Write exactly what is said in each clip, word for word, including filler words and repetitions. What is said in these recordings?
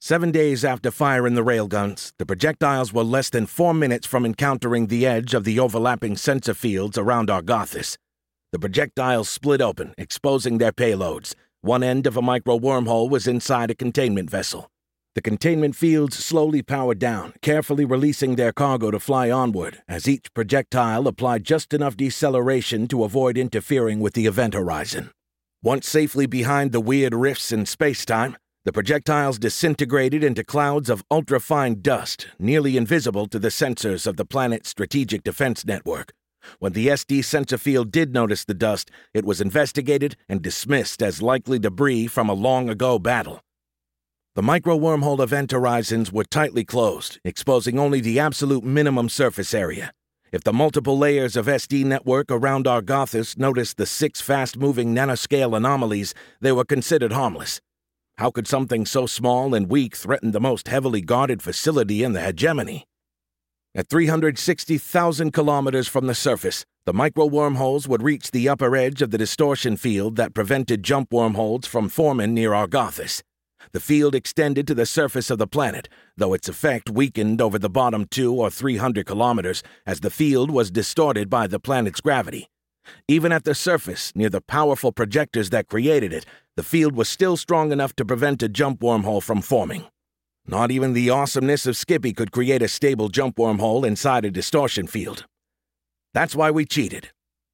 Seven days after firing the railguns, the projectiles were less than four minutes from encountering the edge of the overlapping sensor fields around Argothis. The projectiles split open, exposing their payloads. One end of a micro-wormhole was inside a containment vessel. The containment fields slowly powered down, carefully releasing their cargo to fly onward, as each projectile applied just enough deceleration to avoid interfering with the event horizon. Once safely behind the weird rifts in space-time, the projectiles disintegrated into clouds of ultra-fine dust, nearly invisible to the sensors of the planet's strategic defense network. When the S D sensor field did notice the dust, it was investigated and dismissed as likely debris from a long-ago battle. The micro-wormhole event horizons were tightly closed, exposing only the absolute minimum surface area. If the multiple layers of S D network around Argothis noticed the six fast-moving nanoscale anomalies, they were considered harmless. How could something so small and weak threaten the most heavily guarded facility in the hegemony? At three hundred sixty thousand kilometers from the surface, the micro-wormholes would reach the upper edge of the distortion field that prevented jump wormholes from forming near Argothis. The field extended to the surface of the planet, though its effect weakened over the bottom two or three hundred kilometers as the field was distorted by the planet's gravity. Even at the surface, near the powerful projectors that created it, the field was still strong enough to prevent a jump wormhole from forming. Not even the awesomeness of Skippy could create a stable jump wormhole inside a distortion field. That's why we cheated.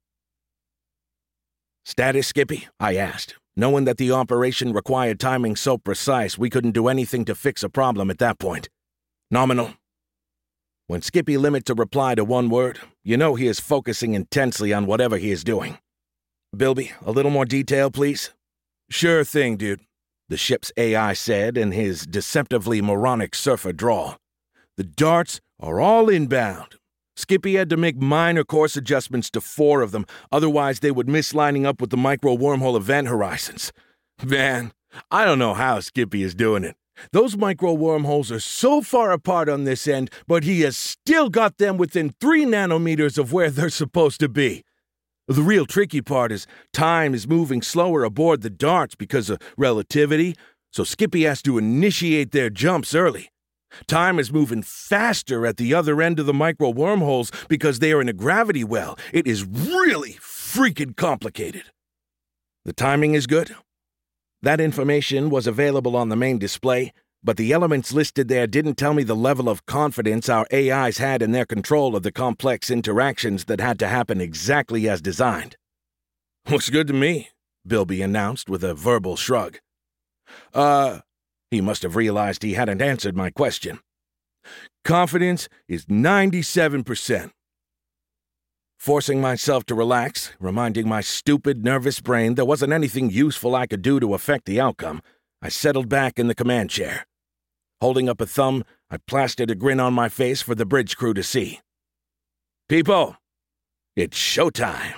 "Status, Skippy?" I asked, knowing that the operation required timing so precise we couldn't do anything to fix a problem at that point. "Nominal." When Skippy limits a reply to one word, you know he is focusing intensely on whatever he is doing. "Bilby, a little more detail, please?" "Sure thing, dude," the ship's A I said in his deceptively moronic surfer drawl. "The darts are all inbound. Skippy had to make minor course adjustments to four of them, otherwise they would miss lining up with the micro-wormhole event horizons. Man, I don't know how Skippy is doing it. Those micro-wormholes are so far apart on this end, but he has still got them within three nanometers of where they're supposed to be. The real tricky part is time is moving slower aboard the darts because of relativity, so Skippy has to initiate their jumps early. Time is moving faster at the other end of the micro-wormholes because they are in a gravity well. It is really freaking complicated." "The timing is good?" That information was available on the main display, but the elements listed there didn't tell me the level of confidence our A Is had in their control of the complex interactions that had to happen exactly as designed. "Looks good to me," Bilby announced with a verbal shrug. Uh, he must have realized he hadn't answered my question. "Confidence is ninety-seven percent. Forcing myself to relax, reminding my stupid, nervous brain there wasn't anything useful I could do to affect the outcome, I settled back in the command chair. Holding up a thumb, I plastered a grin on my face for the bridge crew to see. "People, it's showtime."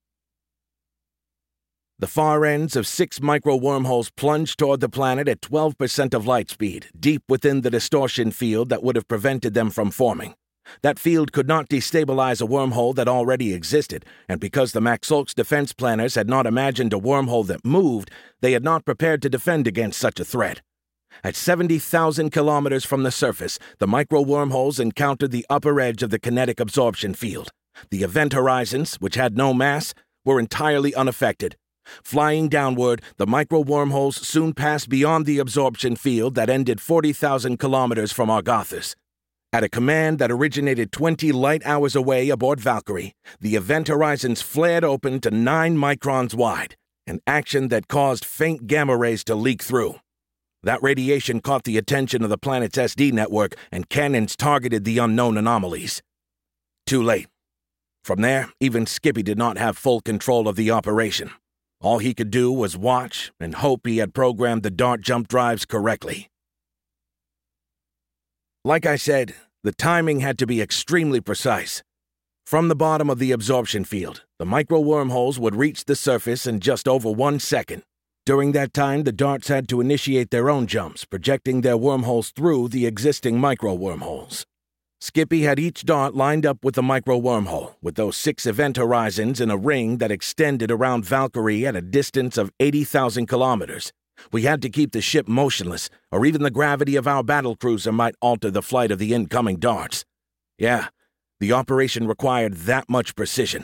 The far ends of six micro-wormholes plunged toward the planet at twelve percent of light speed, deep within the distortion field that would have prevented them from forming. That field could not destabilize a wormhole that already existed, and because the Maxolk's defense planners had not imagined a wormhole that moved, they had not prepared to defend against such a threat. At seventy thousand kilometers from the surface, the micro-wormholes encountered the upper edge of the kinetic absorption field. The event horizons, which had no mass, were entirely unaffected. Flying downward, the micro-wormholes soon passed beyond the absorption field that ended forty thousand kilometers from Argothis. At a command that originated twenty light hours away aboard Valkyrie, the event horizons flared open to nine microns wide, an action that caused faint gamma rays to leak through. That radiation caught the attention of the planet's S D network, and cannons targeted the unknown anomalies. Too late. From there, even Skippy did not have full control of the operation. All he could do was watch and hope he had programmed the dart jump drives correctly. Like I said, the timing had to be extremely precise. From the bottom of the absorption field, the micro-wormholes would reach the surface in just over one second. During that time, the darts had to initiate their own jumps, projecting their wormholes through the existing micro-wormholes. Skippy had each dart lined up with the micro-wormhole, with those six event horizons in a ring that extended around Valkyrie at a distance of eighty thousand kilometers. We had to keep the ship motionless, or even the gravity of our battlecruiser might alter the flight of the incoming darts. Yeah, the operation required that much precision.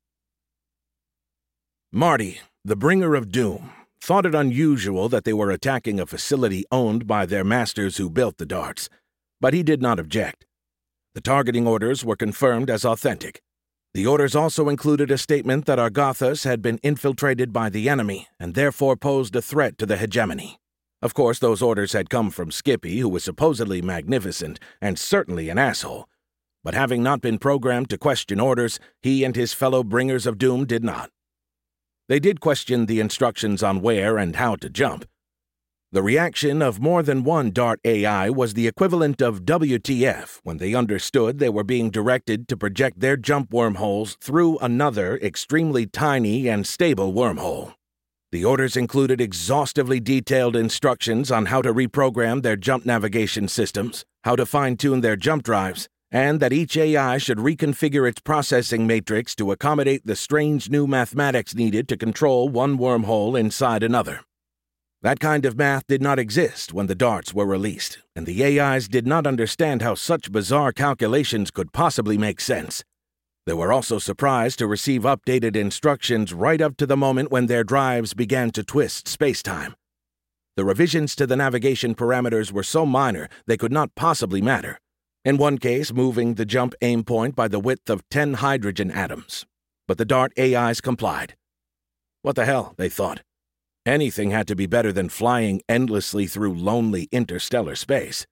Marty, the bringer of doom, thought it unusual that they were attacking a facility owned by their masters who built the darts, but he did not object. The targeting orders were confirmed as authentic. The orders also included a statement that Argothus had been infiltrated by the enemy and therefore posed a threat to the hegemony. Of course, those orders had come from Skippy, who was supposedly magnificent and certainly an asshole. But having not been programmed to question orders, he and his fellow bringers of doom did not. They did question the instructions on where and how to jump. The reaction of more than one DART A I was the equivalent of W T F when they understood they were being directed to project their jump wormholes through another extremely tiny and stable wormhole. The orders included exhaustively detailed instructions on how to reprogram their jump navigation systems, how to fine-tune their jump drives, and that each A I should reconfigure its processing matrix to accommodate the strange new mathematics needed to control one wormhole inside another. That kind of math did not exist when the darts were released, and the A Is did not understand how such bizarre calculations could possibly make sense. They were also surprised to receive updated instructions right up to the moment when their drives began to twist space-time. The revisions to the navigation parameters were so minor they could not possibly matter. In one case, moving the jump aim point by the width of ten hydrogen atoms. But the DART A Is complied. What the hell, they thought. Anything had to be better than flying endlessly through lonely interstellar space.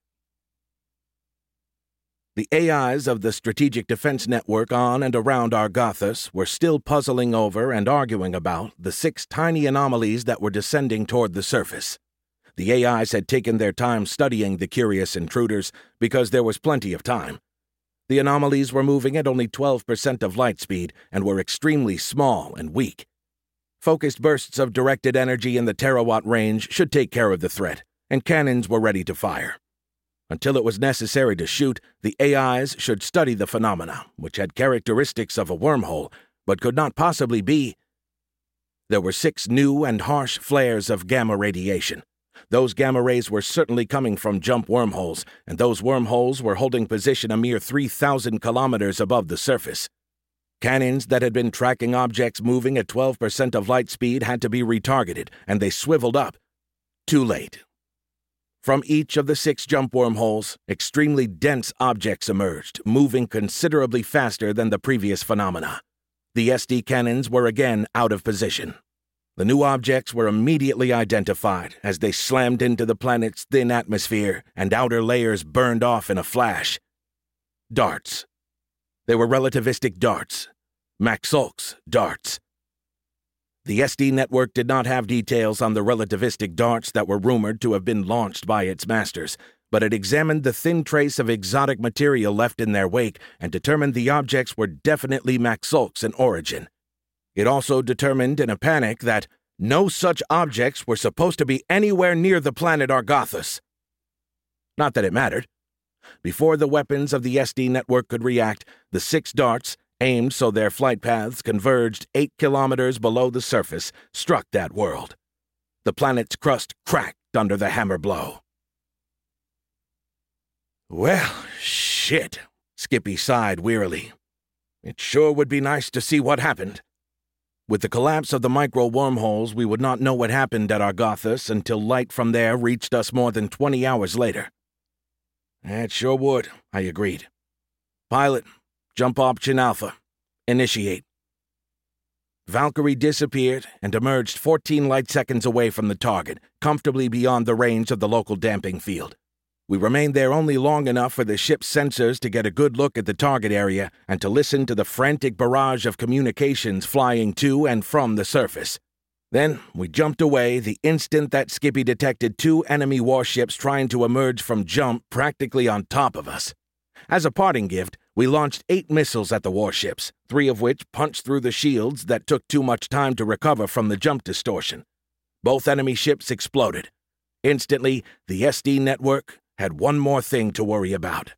The A Is of the Strategic Defense Network on and around Argothus were still puzzling over and arguing about the six tiny anomalies that were descending toward the surface. The A Is had taken their time studying the curious intruders because there was plenty of time. The anomalies were moving at only twelve percent of light speed and were extremely small and weak. Focused bursts of directed energy in the terawatt range should take care of the threat, and cannons were ready to fire. Until it was necessary to shoot, the A Is should study the phenomena, which had characteristics of a wormhole, but could not possibly be. There were six new and harsh flares of gamma radiation. Those gamma rays were certainly coming from jump wormholes, and those wormholes were holding position a mere three thousand kilometers above the surface. Cannons that had been tracking objects moving at twelve percent of light speed had to be retargeted, and they swiveled up. Too late. From each of the six jump wormholes, extremely dense objects emerged, moving considerably faster than the previous phenomena. The S D cannons were again out of position. The new objects were immediately identified as they slammed into the planet's thin atmosphere and outer layers burned off in a flash. Darts. They were relativistic darts. Maxolk's darts. The S D network did not have details on the relativistic darts that were rumored to have been launched by its masters, but it examined the thin trace of exotic material left in their wake and determined the objects were definitely Maxolk's in origin. It also determined in a panic that no such objects were supposed to be anywhere near the planet Argothus. Not that it mattered. Before the weapons of the S D network could react, the six darts, aimed so their flight paths converged eight kilometers below the surface, struck that world. The planet's crust cracked under the hammer blow. Well, shit, Skippy sighed wearily. It sure would be nice to see what happened. With the collapse of the micro wormholes, we would not know what happened at Argothus until light from there reached us more than twenty hours later. It sure would, I agreed. Pilot, jump option Alpha. Initiate. Valkyrie disappeared and emerged fourteen light seconds away from the target, comfortably beyond the range of the local damping field. We remained there only long enough for the ship's sensors to get a good look at the target area and to listen to the frantic barrage of communications flying to and from the surface. Then we jumped away the instant that Skippy detected two enemy warships trying to emerge from jump practically on top of us. As a parting gift, we launched eight missiles at the warships, three of which punched through the shields that took too much time to recover from the jump distortion. Both enemy ships exploded. Instantly, the S D network had one more thing to worry about.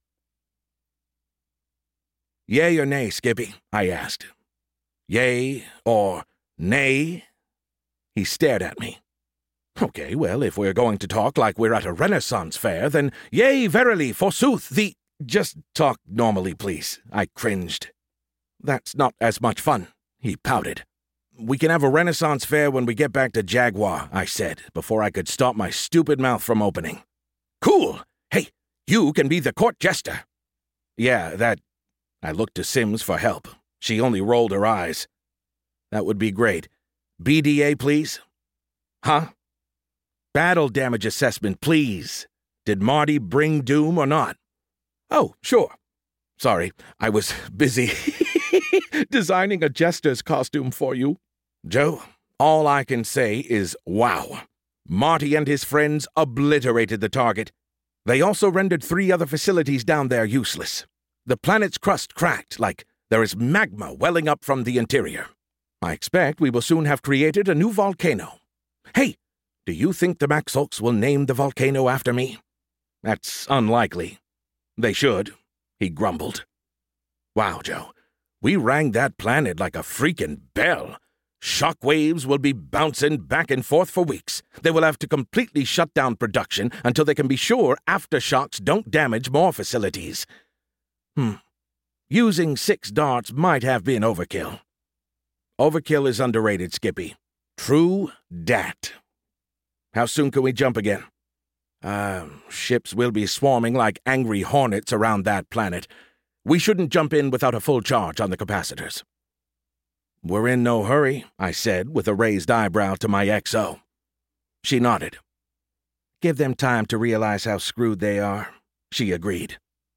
Yay or nay, Skippy? I asked. Yay or nay? He stared at me. Okay, well, if we're going to talk like we're at a Renaissance fair, then yea, verily, forsooth, the— Just talk normally, please, I cringed. That's not as much fun, he pouted. We can have a Renaissance fair when we get back to Jaguar, I said, before I could stop my stupid mouth from opening. Cool! Hey, you can be the court jester. Yeah, that— I looked to Sims for help. She only rolled her eyes. That would be great. B D A, please? Huh? Battle damage assessment, please. Did Marty bring doom or not? Oh, sure. Sorry, I was busy designing a jester's costume for you. Joe, all I can say is wow. Marty and his friends obliterated the target. They also rendered three other facilities down there useless. The planet's crust cracked like there is magma welling up from the interior. I expect we will soon have created a new volcano. Hey, do you think the Maxolks will name the volcano after me? That's unlikely. They should, he grumbled. Wow, Joe, we rang that planet like a freaking bell. Shockwaves will be bouncing back and forth for weeks. They will have to completely shut down production until they can be sure aftershocks don't damage more facilities. Hmm. Using six darts might have been overkill. Overkill is underrated, Skippy. True dat. How soon can we jump again? Uh, ships will be swarming like angry hornets around that planet. We shouldn't jump in without a full charge on the capacitors. We're in no hurry, I said with a raised eyebrow to my X O. She nodded. Give them time to realize how screwed they are, she agreed.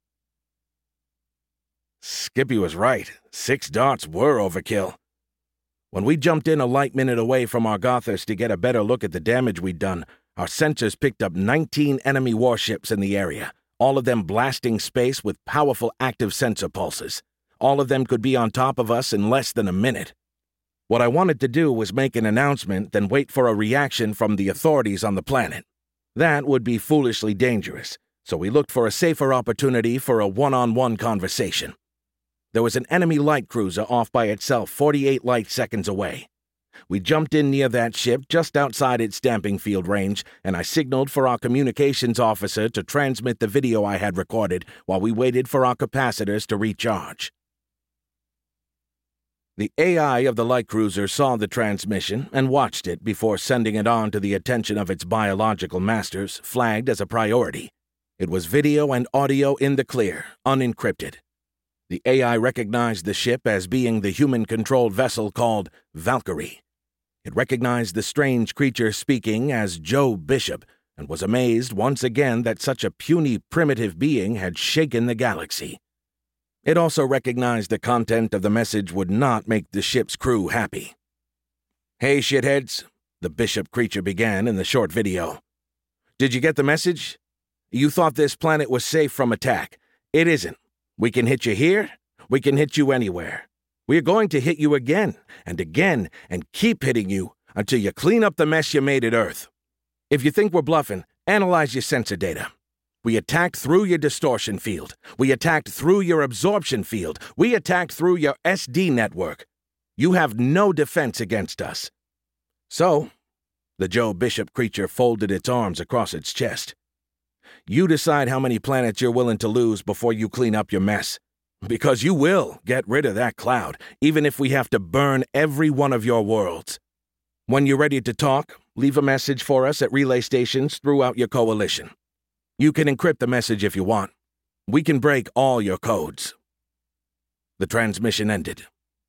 Skippy was right. Six darts were overkill. When we jumped in a light minute away from Argothas to get a better look at the damage we'd done, our sensors picked up nineteen enemy warships in the area, all of them blasting space with powerful active sensor pulses. All of them could be on top of us in less than a minute. What I wanted to do was make an announcement, then wait for a reaction from the authorities on the planet. That would be foolishly dangerous, so we looked for a safer opportunity for a one-on-one conversation. There was an enemy light cruiser off by itself forty-eight light seconds away. We jumped in near that ship just outside its stamping field range, and I signaled for our communications officer to transmit the video I had recorded while we waited for our capacitors to recharge. The A I of the light cruiser saw the transmission and watched it before sending it on to the attention of its biological masters, flagged as a priority. It was video and audio in the clear, unencrypted. The A I recognized the ship as being the human-controlled vessel called Valkyrie. It recognized the strange creature speaking as Joe Bishop and was amazed once again that such a puny, primitive being had shaken the galaxy. It also recognized the content of the message would not make the ship's crew happy. Hey, shitheads, the Bishop creature began in the short video. Did you get the message? You thought this planet was safe from attack. It isn't. We can hit you here, we can hit you anywhere. We're going to hit you again and again and keep hitting you until you clean up the mess you made at Earth. If you think we're bluffing, analyze your sensor data. We attacked through your distortion field. We attacked through your absorption field. We attacked through your S D network. You have no defense against us. So, the Joe Bishop creature folded its arms across its chest. You decide how many planets you're willing to lose before you clean up your mess. Because you will get rid of that cloud, even if we have to burn every one of your worlds. When you're ready to talk, leave a message for us at relay stations throughout your coalition. You can encrypt the message if you want. We can break all your codes. The transmission ended.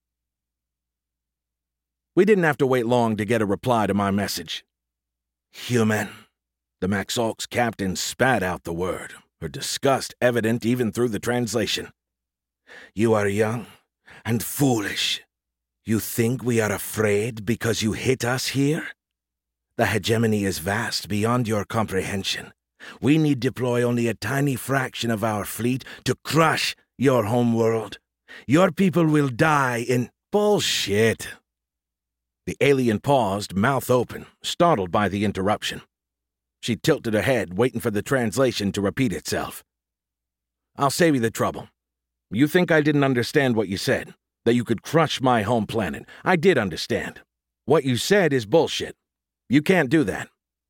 We didn't have to wait long to get a reply to my message. Human. The Maxolk's captain spat out the word, her disgust evident even through the translation. You are young and foolish. You think we are afraid because you hit us here? The hegemony is vast beyond your comprehension. We need deploy only a tiny fraction of our fleet to crush your homeworld. Your people will die in bullshit. The alien paused, mouth open, startled by the interruption. She tilted her head, waiting for the translation to repeat itself. I'll save you the trouble. You think I didn't understand what you said, that you could crush my home planet. I did understand. What you said is bullshit. You can't do that.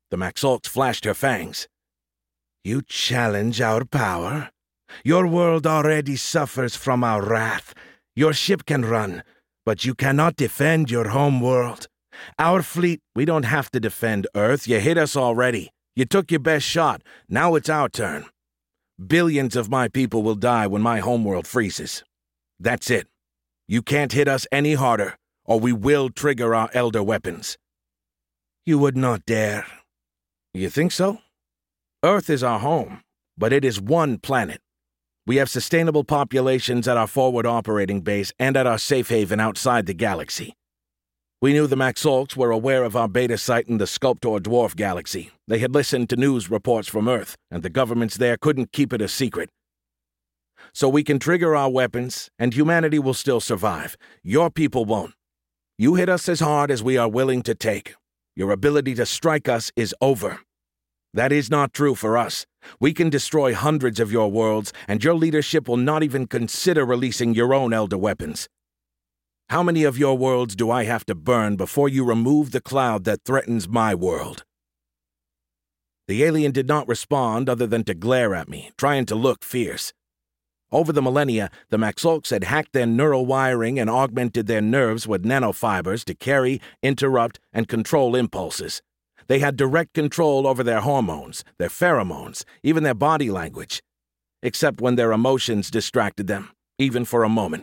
The Maxolks flashed her fangs. You challenge our power? Your world already suffers from our wrath. Your ship can run, but you cannot defend your home world. Our fleet, we don't have to defend Earth. You hit us already. You took your best shot. Now it's our turn. Billions of my people will die when my homeworld freezes. That's it. You can't hit us any harder, or we will trigger our elder weapons. You would not dare. You think so? Earth is our home, but it is one planet. We have sustainable populations at our forward operating base and at our safe haven outside the galaxy. We knew the Maxolks were aware of our beta site in the Sculptor Dwarf Galaxy. They had listened to news reports from Earth, and the governments there couldn't keep it a secret. So we can trigger our weapons, and humanity will still survive. Your people won't. You hit us as hard as we are willing to take. Your ability to strike us is over. That is not true for us. We can destroy hundreds of your worlds, and your leadership will not even consider releasing your own elder weapons. How many of your worlds do I have to burn before you remove the cloud that threatens my world? The alien did not respond other than to glare at me, trying to look fierce. Over the millennia, the Maxolks had hacked their neural wiring and augmented their nerves with nanofibers to carry, interrupt, and control impulses. They had direct control over their hormones, their pheromones, even their body language. Except when their emotions distracted them, even for a moment.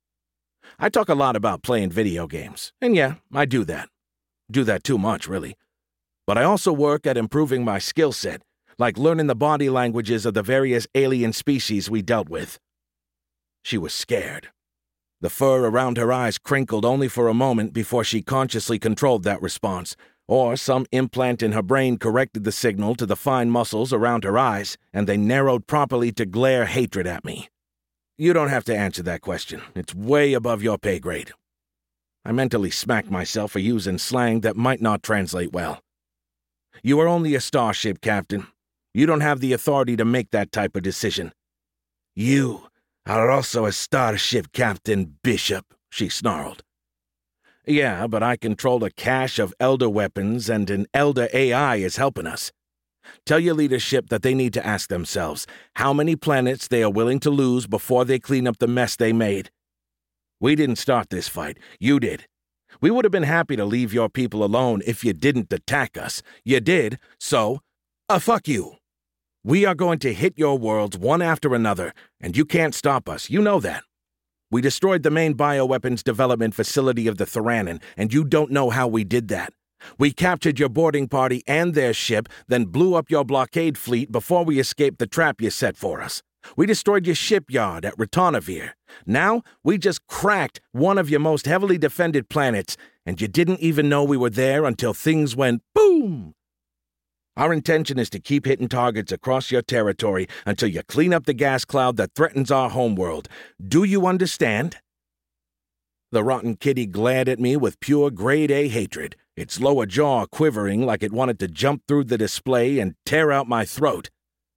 I talk a lot about playing video games, and yeah, I do that. Do that too much, really. But I also work at improving my skill set, like learning the body languages of the various alien species we dealt with. She was scared. The fur around her eyes crinkled only for a moment before she consciously controlled that response, or some implant in her brain corrected the signal to the fine muscles around her eyes, and they narrowed properly to glare hatred at me. You don't have to answer that question. It's way above your pay grade. I mentally smacked myself for using slang that might not translate well. You are only a starship captain. You don't have the authority to make that type of decision. You are also a starship captain, Bishop, she snarled. Yeah, but I control a cache of elder weapons, and an elder A I is helping us. Tell your leadership that they need to ask themselves how many planets they are willing to lose before they clean up the mess they made. We didn't start this fight. You did. We would have been happy to leave your people alone if you didn't attack us. You did, so, uh, fuck you. We are going to hit your worlds one after another, and you can't stop us. You know that. We destroyed the main bioweapons development facility of the Theranon, and you don't know how we did that. We captured your boarding party and their ship, then blew up your blockade fleet before we escaped the trap you set for us. We destroyed your shipyard at Retonavir. Now, we just cracked one of your most heavily defended planets, and you didn't even know we were there until things went boom! Our intention is to keep hitting targets across your territory until you clean up the gas cloud that threatens our homeworld. Do you understand? The rotten kitty glared at me with pure grade-A hatred, its lower jaw quivering like it wanted to jump through the display and tear out my throat.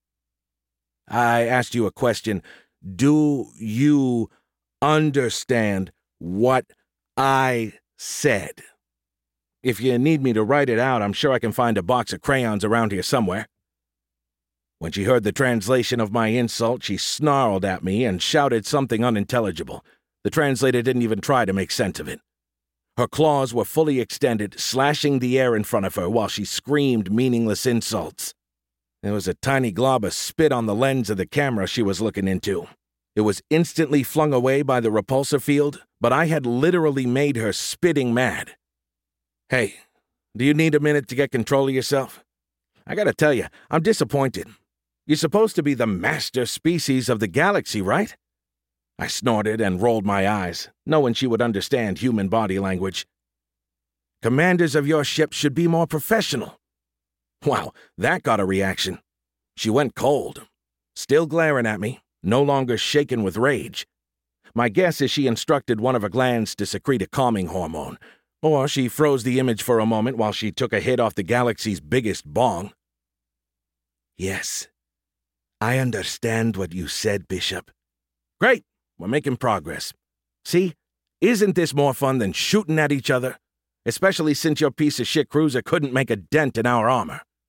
I asked you a question. Do you understand what I said? If you need me to write it out, I'm sure I can find a box of crayons around here somewhere. When she heard the translation of my insult, she snarled at me and shouted something unintelligible. The translator didn't even try to make sense of it. Her claws were fully extended, slashing the air in front of her while she screamed meaningless insults. There was a tiny glob of spit on the lens of the camera she was looking into. It was instantly flung away by the repulsor field, but I had literally made her spitting mad. Hey, do you need a minute to get control of yourself? I gotta tell you, I'm disappointed. You're supposed to be the master species of the galaxy, right? I snorted and rolled my eyes, knowing she would understand human body language. Commanders of your ship should be more professional. Wow, that got a reaction. She went cold, still glaring at me, no longer shaken with rage. My guess is she instructed one of her glands to secrete a calming hormone, or she froze the image for a moment while she took a hit off the galaxy's biggest bong. Yes, I understand what you said, Bishop. Great, we're making progress. See, isn't this more fun than shooting at each other? Especially since your piece of shit cruiser couldn't make a dent in our armor.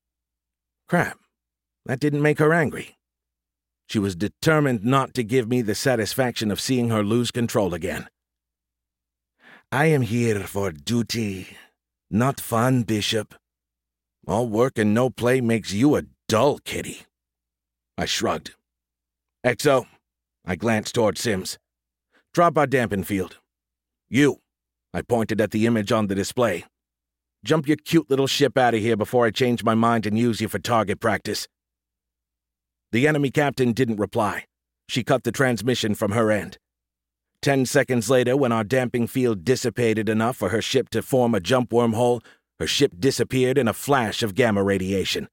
Crap, that didn't make her angry. She was determined not to give me the satisfaction of seeing her lose control again. I am here for duty, not fun, Bishop. All work and no play makes you a dull kitty. I shrugged. X O, I glanced toward Sims. Drop our damping field. You, I pointed at the image on the display. Jump your cute little ship out of here before I change my mind and use you for target practice. The enemy captain didn't reply. She cut the transmission from her end. Ten seconds later, when our damping field dissipated enough for her ship to form a jump wormhole, her ship disappeared in a flash of gamma radiation.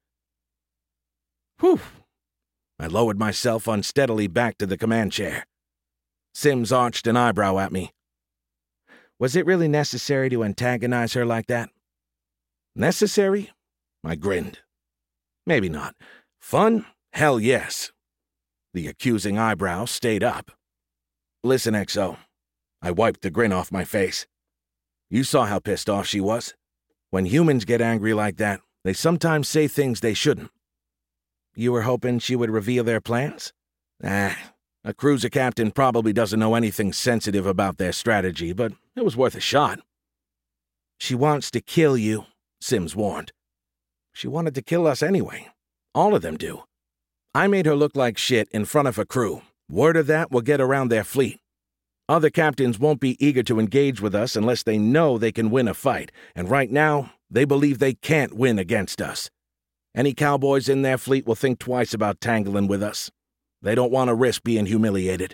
Whew! I lowered myself unsteadily back to the command chair. Sims arched an eyebrow at me. Was it really necessary to antagonize her like that? Necessary? I grinned. Maybe not. Fun? Hell yes. The accusing eyebrow stayed up. Listen, X O. I wiped the grin off my face. You saw how pissed off she was. When humans get angry like that, they sometimes say things they shouldn't. You were hoping she would reveal their plans? Ah, a cruiser captain probably doesn't know anything sensitive about their strategy, but it was worth a shot. She wants to kill you, Sims warned. She wanted to kill us anyway. All of them do. I made her look like shit in front of her crew. Word of that will get around their fleet. Other captains won't be eager to engage with us unless they know they can win a fight, and right now, they believe they can't win against us. Any cowboys in their fleet will think twice about tangling with us. They don't want to risk being humiliated.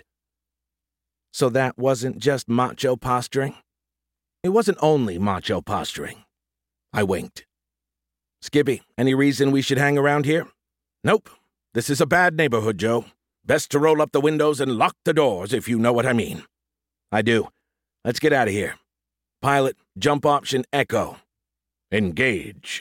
So that wasn't just macho posturing? It wasn't only macho posturing. I winked. Skippy, any reason we should hang around here? Nope. This is a bad neighborhood, Joe. Best to roll up the windows and lock the doors, if you know what I mean. I do. Let's get out of here. Pilot, jump option Echo. Engage.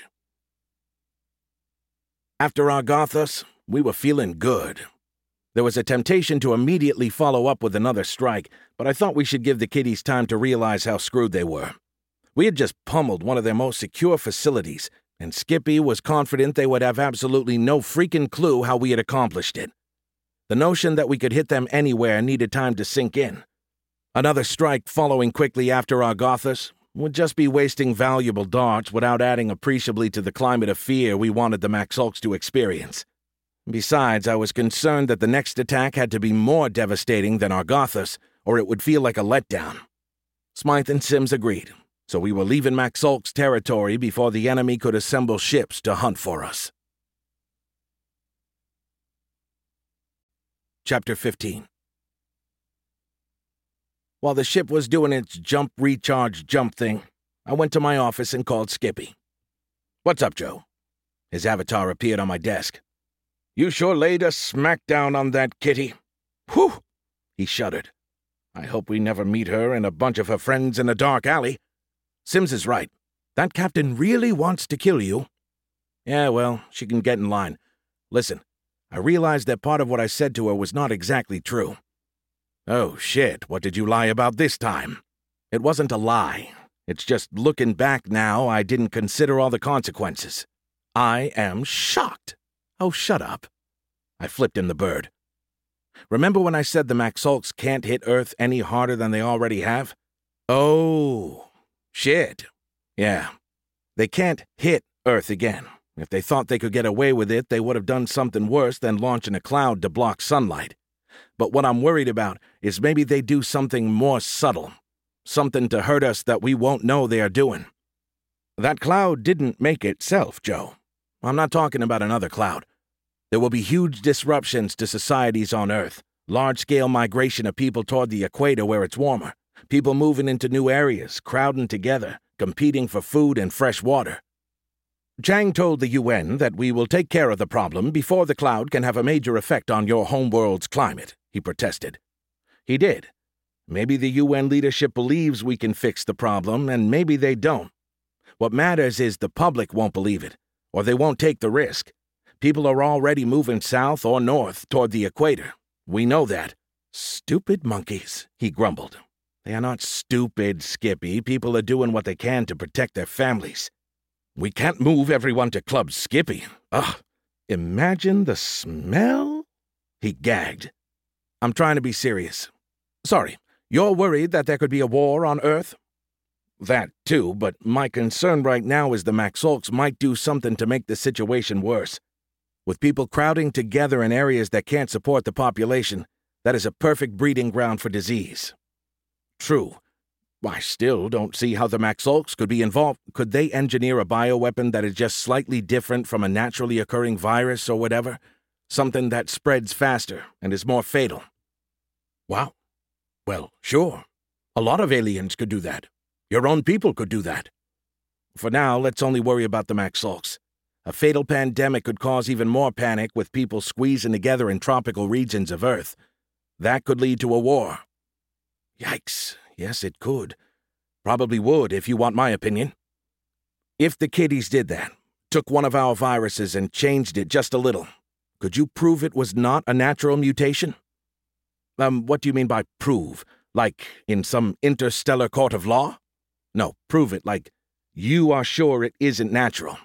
After Argothos, we were feeling good. There was a temptation to immediately follow up with another strike, but I thought we should give the kiddies time to realize how screwed they were. We had just pummeled one of their most secure facilities, and Skippy was confident they would have absolutely no freaking clue how we had accomplished it. The notion that we could hit them anywhere needed time to sink in. Another strike following quickly after Argothos would just be wasting valuable darts without adding appreciably to the climate of fear we wanted the Maxulks to experience. Besides, I was concerned that the next attack had to be more devastating than Argothos, or it would feel like a letdown. Smythe and Sims agreed, so we were leaving Maxulk's territory before the enemy could assemble ships to hunt for us. Chapter fifteen. While the ship was doing its jump, recharge, jump thing, I went to my office and called Skippy. What's up, Joe? His avatar appeared on my desk. You sure laid a smackdown on that kitty. Whew! He shuddered. I hope we never meet her and a bunch of her friends in a dark alley. Sims is right. That captain really wants to kill you. Yeah, well, she can get in line. Listen, I realized that part of what I said to her was not exactly true. Oh, shit, what did you lie about this time? It wasn't a lie. It's just looking back now, I didn't consider all the consequences. I am shocked. Oh, shut up. I flipped him the bird. Remember when I said the Maxulks can't hit Earth any harder than they already have? Oh, shit. Yeah. They can't hit Earth again. If they thought they could get away with it, they would have done something worse than launching a cloud to block sunlight. But what I'm worried about is maybe they do something more subtle. Something to hurt us that we won't know they are doing. That cloud didn't make itself, Joe. I'm not talking about another cloud. There will be huge disruptions to societies on Earth. Large-scale migration of people toward the equator where it's warmer. People moving into new areas, crowding together, competing for food and fresh water. Chang told the U N that we will take care of the problem before the cloud can have a major effect on your homeworld's climate, he protested. He did. Maybe the U N leadership believes we can fix the problem, and maybe they don't. What matters is the public won't believe it, or they won't take the risk. People are already moving south or north toward the equator. We know that. Stupid monkeys, he grumbled. They are not stupid, Skippy. People are doing what they can to protect their families. We can't move everyone to Club Skippy. Ugh, Imagine the smell? He gagged. I'm trying to be serious. Sorry, you're worried that there could be a war on Earth? That too, but my concern right now is the Maxolks might do something to make the situation worse. With people crowding together in areas that can't support the population, that is a perfect breeding ground for disease. True. I still don't see how the Maxolks could be involved. Could they engineer a bioweapon that is just slightly different from a naturally occurring virus or whatever? Something that spreads faster and is more fatal. Wow. Well, sure. A lot of aliens could do that. Your own people could do that. For now, let's only worry about the Maxolks. A fatal pandemic could cause even more panic with people squeezing together in tropical regions of Earth. That could lead to a war. Yikes. Yes, it could. Probably would, if you want my opinion. If the kiddies did that, took one of our viruses and changed it just a little, could you prove it was not a natural mutation? Um, what do you mean by prove? Like in some interstellar court of law? No, prove it like you are sure it isn't natural.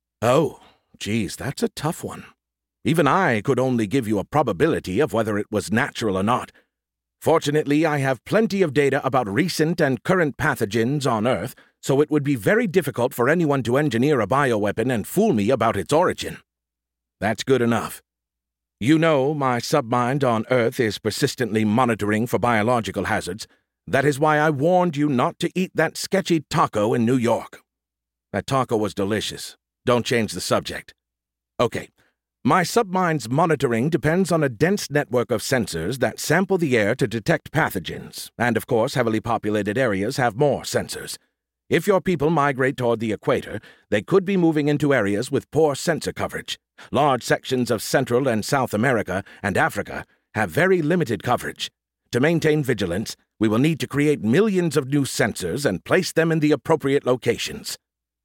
Oh, geez, that's a tough one. Even I could only give you a probability of whether it was natural or not. Fortunately, I have plenty of data about recent and current pathogens on Earth, so it would be very difficult for anyone to engineer a bioweapon and fool me about its origin. That's good enough. You know my submind on Earth is persistently monitoring for biological hazards. That is why I warned you not to eat that sketchy taco in New York. That taco was delicious. Don't change the subject. Okay. My submind's monitoring depends on a dense network of sensors that sample the air to detect pathogens, and of course heavily populated areas have more sensors. If your people migrate toward the equator, they could be moving into areas with poor sensor coverage. Large sections of Central and South America and Africa have very limited coverage. To maintain vigilance, we will need to create millions of new sensors and place them in the appropriate locations.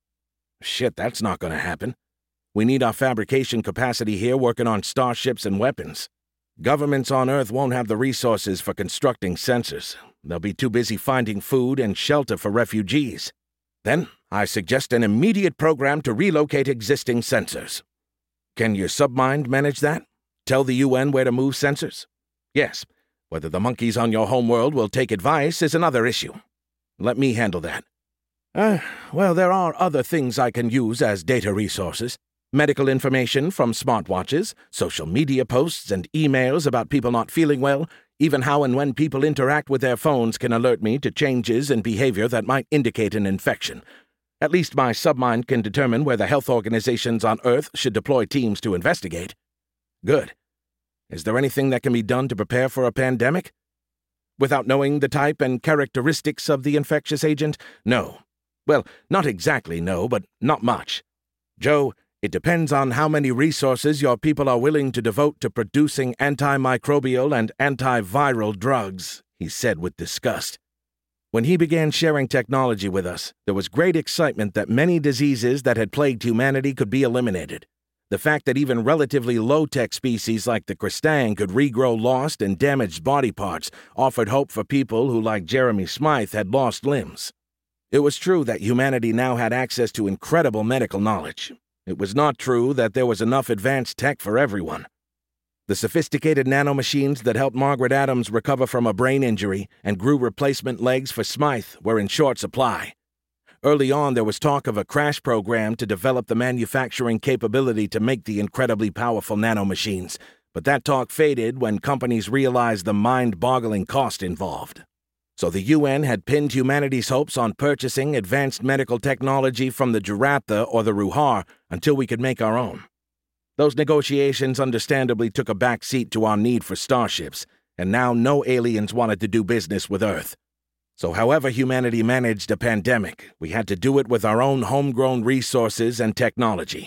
Shit, that's not going to happen. We need our fabrication capacity here working on starships and weapons. Governments on Earth won't have the resources for constructing sensors. They'll be too busy finding food and shelter for refugees. Then, I suggest an immediate program to relocate existing sensors. Can your submind manage that? Tell the U N where to move sensors? Yes. Whether the monkeys on your homeworld will take advice is another issue. Let me handle that. Uh, well, there are other things I can use as data resources. Medical information from smartwatches, social media posts and emails about people not feeling well, even how and when people interact with their phones can alert me to changes in behavior that might indicate an infection. At least my submind can determine where the health organizations on Earth should deploy teams to investigate. Good. Is there anything that can be done to prepare for a pandemic? Without knowing the type and characteristics of the infectious agent? No. Well, not exactly no, but not much. Joe, it depends on how many resources your people are willing to devote to producing antimicrobial and antiviral drugs, he said with disgust. When he began sharing technology with us, there was great excitement that many diseases that had plagued humanity could be eliminated. The fact that even relatively low-tech species like the cristang could regrow lost and damaged body parts offered hope for people who, like Jeremy Smythe, had lost limbs. It was true that humanity now had access to incredible medical knowledge. It was not true that there was enough advanced tech for everyone. The sophisticated nanomachines that helped Margaret Adams recover from a brain injury and grew replacement legs for Smythe were in short supply. Early on, there was talk of a crash program to develop the manufacturing capability to make the incredibly powerful nanomachines, but that talk faded when companies realized the mind-boggling cost involved. So the U N had pinned humanity's hopes on purchasing advanced medical technology from the Jarattha or the Ruhar until we could make our own. Those negotiations understandably took a back seat to our need for starships, and now no aliens wanted to do business with Earth. So however humanity managed a pandemic, we had to do it with our own homegrown resources and technology.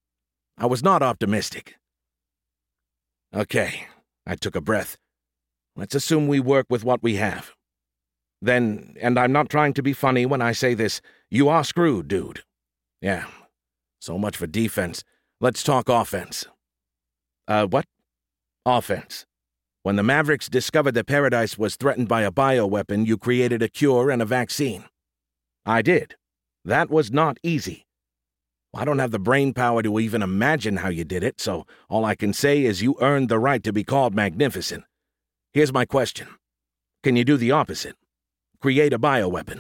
I was not optimistic. Okay, I took a breath. Let's assume we work with what we have. Then, and I'm not trying to be funny when I say this, you are screwed, dude. Yeah, so much for defense. Let's talk offense. Uh, what? Offense. When the Mavericks discovered that Paradise was threatened by a bioweapon, you created a cure and a vaccine. I did. That was not easy. I don't have the brain power to even imagine how you did it, so all I can say is you earned the right to be called magnificent. Here's my question. Can you do the opposite? Create a bioweapon?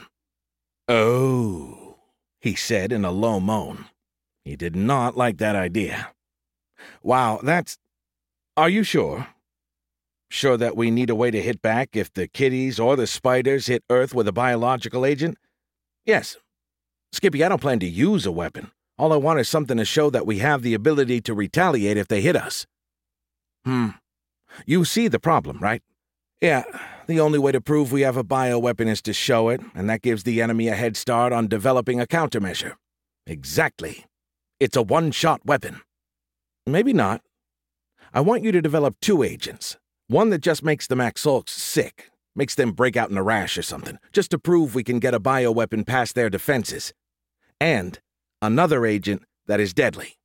Oh, he said in a low moan. He did not like that idea. Wow, that's... Are you sure? Sure that we need a way to hit back if the kitties or the spiders hit Earth with a biological agent? Yes. Skippy, I don't plan to use a weapon. All I want is something to show that we have the ability to retaliate if they hit us. Hmm. You see the problem, right? Yeah, the only way to prove we have a bioweapon is to show it, and that gives the enemy a head start on developing a countermeasure. Exactly. It's a one-shot weapon. Maybe not. I want you to develop two agents. One that just makes the Maxolks sick, makes them break out in a rash or something, just to prove we can get a bioweapon past their defenses. And another agent that is deadly.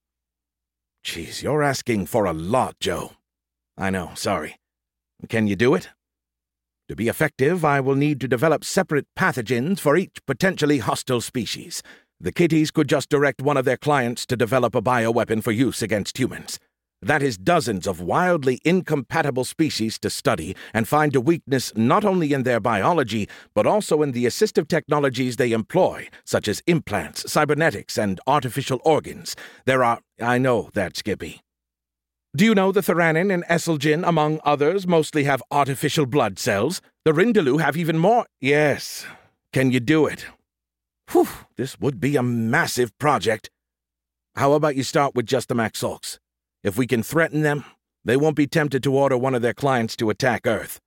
Jeez, you're asking for a lot, Joe. I know, sorry. Can you do it? To be effective, I will need to develop separate pathogens for each potentially hostile species. The kitties could just direct one of their clients to develop a bioweapon for use against humans. That is dozens of wildly incompatible species to study and find a weakness not only in their biology, but also in the assistive technologies they employ, such as implants, cybernetics, and artificial organs. There are... I know that, Skippy. Do you know the Theranin and Esselgin, among others, mostly have artificial blood cells? The Rindaloo have even more... Yes. Can you do it? Whew, this would be a massive project. How about you start with just the Maxolks? If we can threaten them, they won't be tempted to order one of their clients to attack Earth.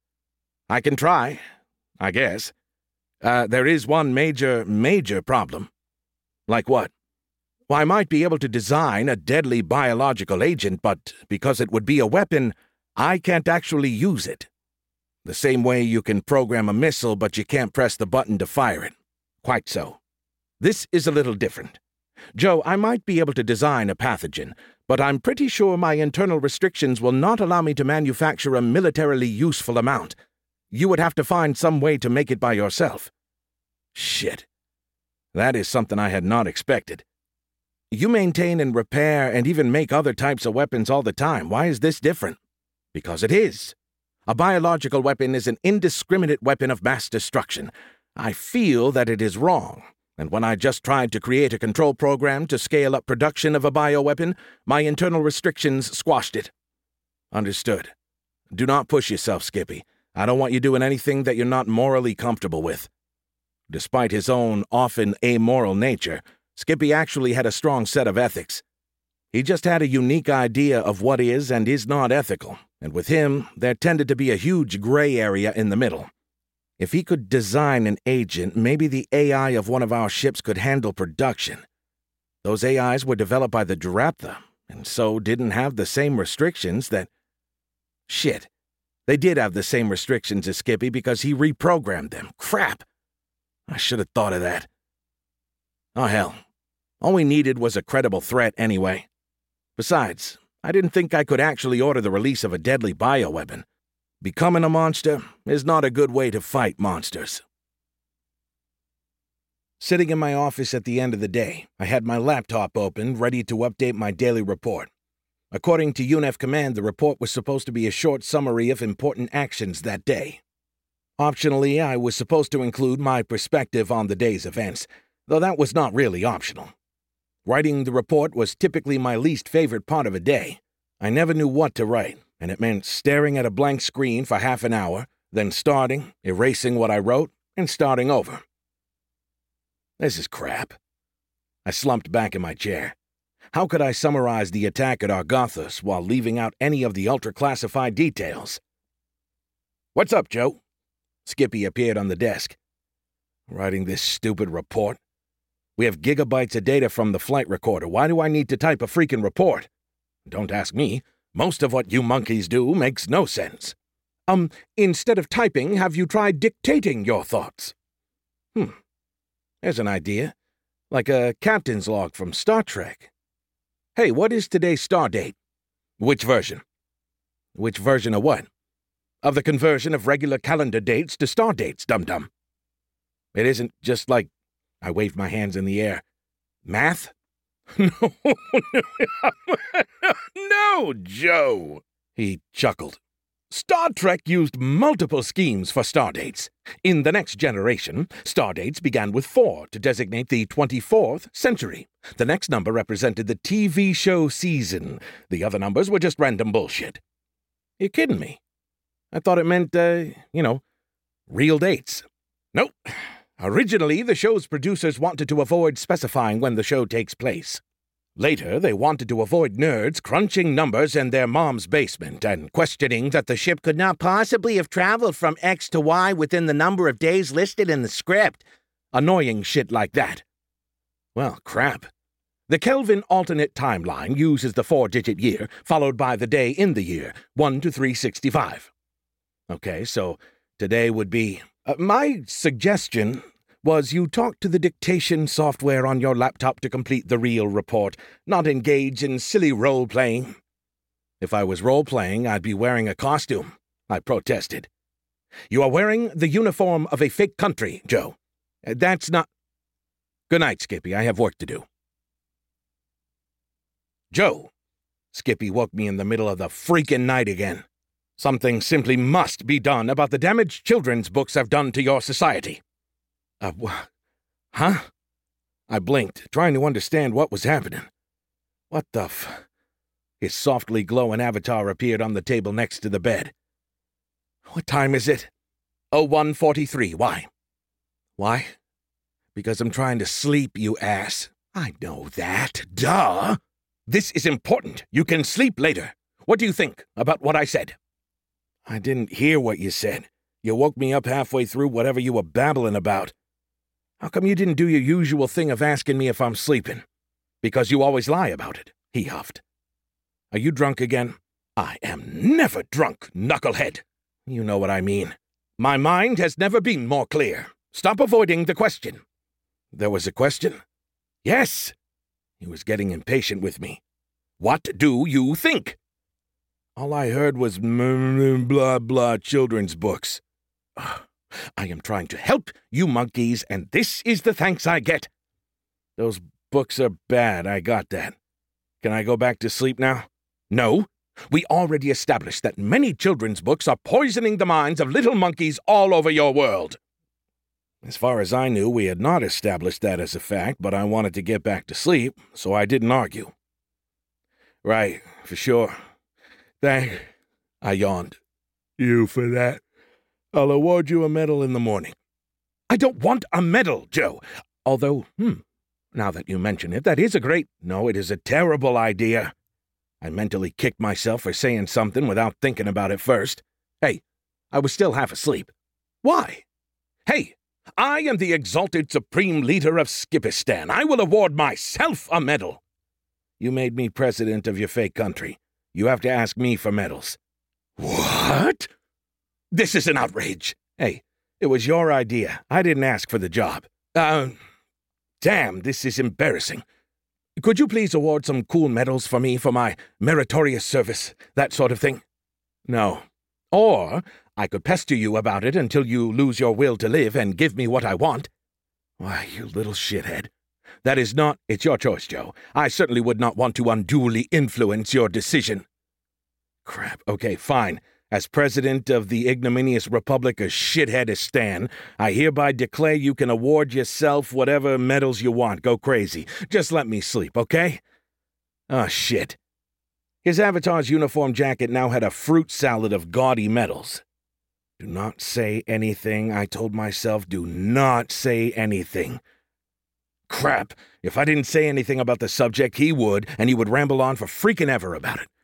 I can try, I guess. Uh, there is one major, major problem. Like what? Well, I might be able to design a deadly biological agent, but because it would be a weapon, I can't actually use it. The same way you can program a missile, but you can't press the button to fire it. Quite so. This is a little different. Joe, I might be able to design a pathogen, but I'm pretty sure my internal restrictions will not allow me to manufacture a militarily useful amount. You would have to find some way to make it by yourself. Shit. That is something I had not expected. You maintain and repair and even make other types of weapons all the time. Why is this different? Because it is. A biological weapon is an indiscriminate weapon of mass destruction. I feel that it is wrong. And when I just tried to create a control program to scale up production of a bioweapon, my internal restrictions squashed it. Understood. Do not push yourself, Skippy. I don't want you doing anything that you're not morally comfortable with. Despite his own often amoral nature, Skippy actually had a strong set of ethics. He just had a unique idea of what is and is not ethical, and with him, there tended to be a huge gray area in the middle. If he could design an agent, maybe the A I of one of our ships could handle production. Those A Is were developed by the Duraptha, and so didn't have the same restrictions that... Shit. They did have the same restrictions as Skippy because he reprogrammed them. Crap. I should have thought of that. Oh, hell. All we needed was a credible threat anyway. Besides, I didn't think I could actually order the release of a deadly bioweapon. Becoming a monster is not a good way to fight monsters. Sitting in my office at the end of the day, I had my laptop open, ready to update my daily report. According to U N E F Command, the report was supposed to be a short summary of important actions that day. Optionally, I was supposed to include my perspective on the day's events, though that was not really optional. Writing the report was typically my least favorite part of a day. I never knew what to write, and it meant staring at a blank screen for half an hour, then starting, erasing what I wrote, and starting over. This is crap. I slumped back in my chair. How could I summarize the attack at Argothus while leaving out any of the ultra-classified details? "What's up, Joe?" Skippy appeared on the desk. "Writing this stupid report? We have gigabytes of data from the flight recorder. Why do I need to type a freaking report? Don't ask me. Most of what you monkeys do makes no sense. Um, instead of typing, have you tried dictating your thoughts?" Hmm. There's an idea. Like a captain's log from Star Trek. Hey, what is today's star date? Which version? Which version of what? Of the conversion of regular calendar dates to star dates, dum-dum. It isn't just like... I waved my hands in the air. Math? No, no, Joe, he chuckled. Star Trek used multiple schemes for stardates. In the next generation, stardates began with four to designate the twenty-fourth century. The next number represented the T V show season. The other numbers were just random bullshit. You're kidding me? I thought it meant, uh, you know, real dates. Nope. Originally, the show's producers wanted to avoid specifying when the show takes place. Later, they wanted to avoid nerds crunching numbers in their mom's basement and questioning that the ship could not possibly have traveled from X to Y within the number of days listed in the script. Annoying shit like that. Well, crap. The Kelvin alternate timeline uses the four-digit year, followed by the day in the year, one to three sixty-five. Okay, so today would be... Uh, my suggestion was you talk to the dictation software on your laptop to complete the real report, not engage in silly role-playing. If I was role-playing, I'd be wearing a costume, I protested. You are wearing the uniform of a fake country, Joe. That's not... Good night, Skippy. I have work to do. Joe. Skippy woke me in the middle of the freaking night again. Something simply must be done about the damage children's books have done to your society. Uh, wh- huh? I blinked, trying to understand what was happening. What the f... His softly glowing avatar appeared on the table next to the bed. What time is it? Oh, one forty-three. Why? Why? Because I'm trying to sleep, you ass. I know that. Duh! This is important. You can sleep later. What do you think about what I said? I didn't hear what you said. You woke me up halfway through whatever you were babbling about. How come you didn't do your usual thing of asking me if I'm sleeping? Because you always lie about it, he huffed. Are you drunk again? I am never drunk, knucklehead. You know what I mean. My mind has never been more clear. Stop avoiding the question. There was a question? Yes. He was getting impatient with me. What do you think? All I heard was blah, blah children's books. I am trying to help you monkeys, and this is the thanks I get. Those books are bad, I got that. Can I go back to sleep now? No. We already established that many children's books are poisoning the minds of little monkeys all over your world. As far as I knew, we had not established that as a fact, but I wanted to get back to sleep, so I didn't argue. Right, for sure. Thank... I yawned. You for that. I'll award you a medal in the morning. I don't want a medal, Joe. Although, hmm, now that you mention it, that is a great... No, it is a terrible idea. I mentally kicked myself for saying something without thinking about it first. Hey, I was still half asleep. Why? Hey, I am the exalted supreme leader of Skippistan. I will award myself a medal. You made me president of your fake country. You have to ask me for medals. What? This is an outrage. Hey, it was your idea. I didn't ask for the job. Uh, damn, this is embarrassing. Could you please award some cool medals for me for my meritorious service, that sort of thing? No. Or I could pester you about it until you lose your will to live and give me what I want. Why, you little shithead. That is not... It's your choice, Joe. I certainly would not want to unduly influence your decision. Crap. Okay, fine. As president of the ignominious republic of Shitheadistan, I hereby declare you can award yourself whatever medals you want. Go crazy. Just let me sleep, okay? Oh, shit. His avatar's uniform jacket now had a fruit salad of gaudy medals. Do not say anything, I told myself. Do not say anything. Crap. If I didn't say anything about the subject, he would, and he would ramble on for freaking ever about it.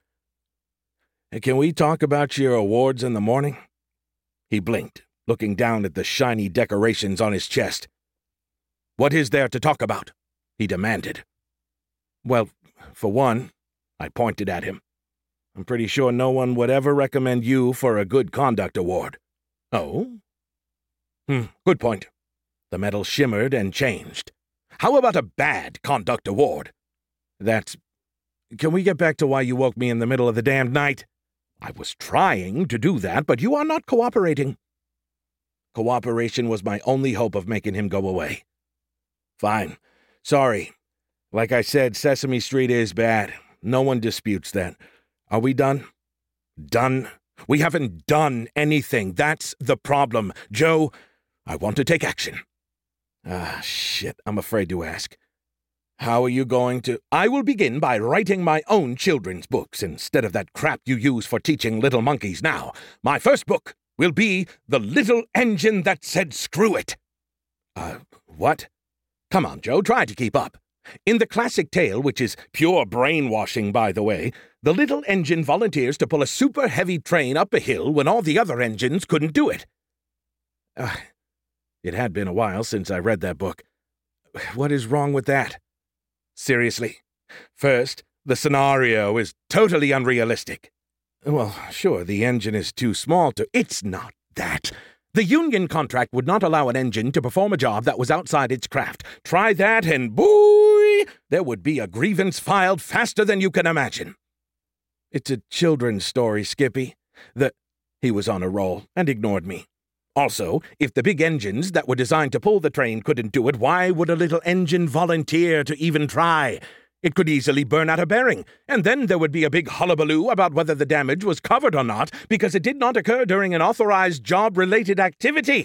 Hey, can we talk about your awards in the morning? He blinked, looking down at the shiny decorations on his chest. What is there to talk about? He demanded. Well, for one, I pointed at him. I'm pretty sure no one would ever recommend you for a good conduct award. Oh? Hmm, good point. The medal shimmered and changed. How about a bad conduct award? That's... Can we get back to why you woke me in the middle of the damned night? I was trying to do that, but you are not cooperating. Cooperation was my only hope of making him go away. Fine. Sorry. Like I said, Sesame Street is bad. No one disputes that. Are we done? Done? We haven't done anything. That's the problem. Joe, I want to take action. Ah, shit, I'm afraid to ask. How are you going to... I will begin by writing my own children's books instead of that crap you use for teaching little monkeys now. My first book will be The Little Engine That Said Screw It. Uh, what? Come on, Joe, try to keep up. In the classic tale, which is pure brainwashing, by the way, the little engine volunteers to pull a super heavy train up a hill when all the other engines couldn't do it. Uh, it had been a while since I read that book. What is wrong with that? Seriously. First, the scenario is totally unrealistic. Well, sure, the engine is too small to... It's not that. The union contract would not allow an engine to perform a job that was outside its craft. Try that and boy, there would be a grievance filed faster than you can imagine. It's a children's story, Skippy. The... He was on a roll and ignored me. Also, if the big engines that were designed to pull the train couldn't do it, why would a little engine volunteer to even try? It could easily burn out a bearing, and then there would be a big hullabaloo about whether the damage was covered or not, because it did not occur during an authorized job-related activity.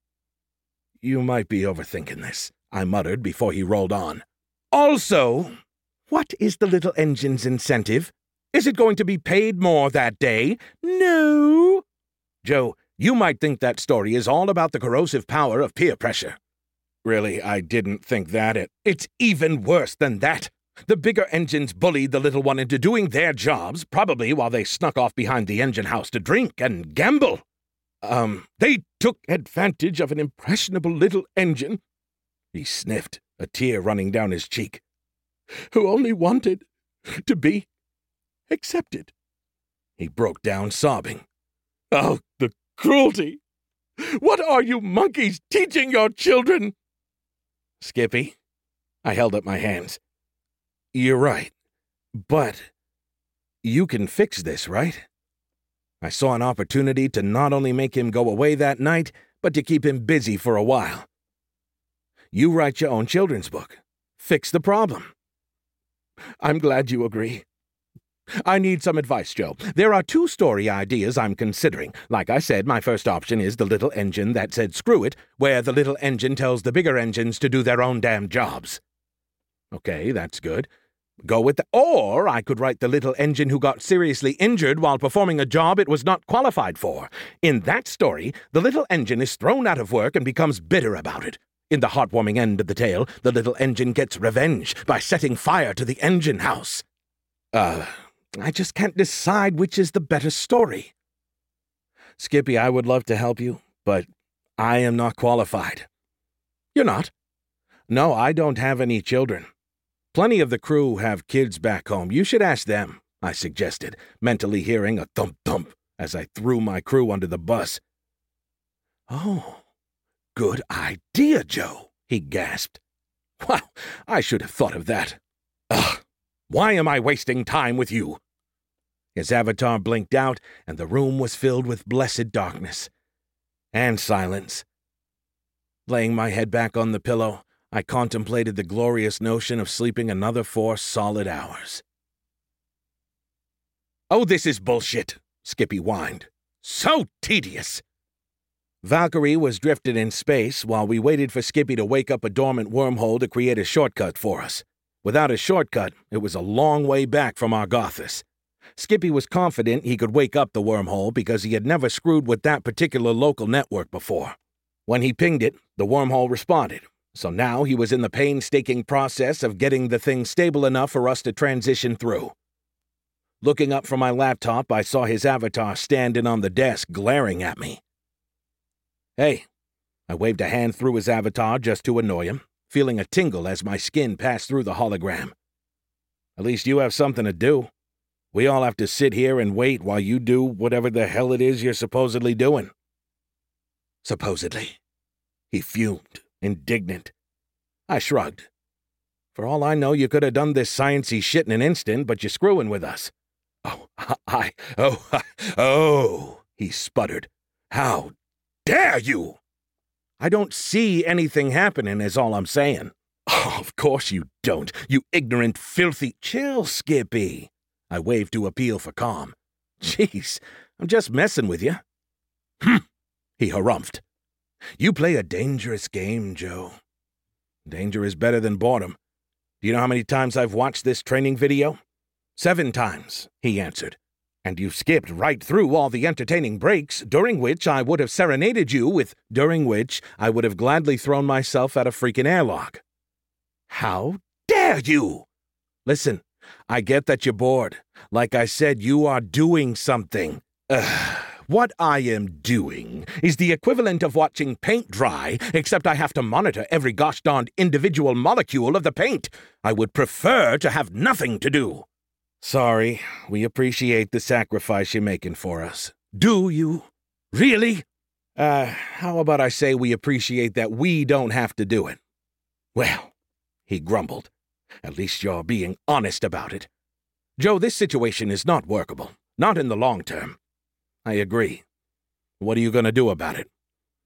You might be overthinking this, I muttered before he rolled on. Also, what is the little engine's incentive? Is it going to be paid more that day? No. Joe, you might think that story is all about the corrosive power of peer pressure. Really, I didn't think that. It. It's even worse than that. The bigger engines bullied the little one into doing their jobs, probably while they snuck off behind the engine house to drink and gamble. Um, they took advantage of an impressionable little engine. He sniffed, a tear running down his cheek. Who only wanted to be accepted. He broke down sobbing. Oh, the cruelty! What are you monkeys teaching your children? Skippy, I held up my hands. You're right, but you can fix this, right? I saw an opportunity to not only make him go away that night, but to keep him busy for a while. You write your own children's book. Fix the problem. I'm glad you agree. I need some advice, Joe. There are two story ideas I'm considering. Like I said, my first option is The Little Engine That Said Screw It, where the little engine tells the bigger engines to do their own damn jobs. Okay, that's good. Go with that. Or I could write The Little Engine Who Got Seriously Injured while performing a job it was not qualified for. In that story, the little engine is thrown out of work and becomes bitter about it. In the heartwarming end of the tale, the little engine gets revenge by setting fire to the engine house. Uh, I just can't decide which is the better story. Skippy, I would love to help you, but I am not qualified. You're not? No, I don't have any children. Plenty of the crew have kids back home. You should ask them, I suggested, mentally hearing a thump-thump as I threw my crew under the bus. Oh, good idea, Joe, he gasped. Well, I should have thought of that. Ugh, why am I wasting time with you? His avatar blinked out, and the room was filled with blessed darkness and silence. Laying my head back on the pillow, I contemplated the glorious notion of sleeping another four solid hours. Oh, this is bullshit, Skippy whined. So tedious. Valkyrie was drifted in space while we waited for Skippy to wake up a dormant wormhole to create a shortcut for us. Without a shortcut, it was a long way back from Argothus. Skippy was confident he could wake up the wormhole because he had never screwed with that particular local network before. When he pinged it, the wormhole responded. So now he was in the painstaking process of getting the thing stable enough for us to transition through. Looking up from my laptop, I saw his avatar standing on the desk, glaring at me. Hey, I waved a hand through his avatar just to annoy him, feeling a tingle as my skin passed through the hologram. At least you have something to do. We all have to sit here and wait while you do whatever the hell it is you're supposedly doing. Supposedly. He fumed. Indignant. I shrugged. For all I know, you could have done this sciencey shit in an instant, but you're screwing with us. Oh, I, oh, I, oh, he sputtered. How dare you? I don't see anything happening, is all I'm saying. Oh, of course you don't, you ignorant, filthy— Chill, Skippy. I waved to appeal for calm. Jeez, I'm just messing with you. Hm, he harumphed. You play a dangerous game, Joe. Danger is better than boredom. Do you know how many times I've watched this training video? Seven times, he answered. And you skipped right through all the entertaining breaks, during which I would have serenaded you with— during which I would have gladly thrown myself at a freaking airlock. How dare you? Listen, I get that you're bored. Like I said, you are doing something. Ugh. What I am doing is the equivalent of watching paint dry, except I have to monitor every gosh darned individual molecule of the paint. I would prefer to have nothing to do. Sorry, we appreciate the sacrifice you're making for us. Do you? Really? Uh, how about I say we appreciate that we don't have to do it? Well, he grumbled. At least you're being honest about it. Joe, this situation is not workable. Not in the long term. I agree. What are you going to do about it?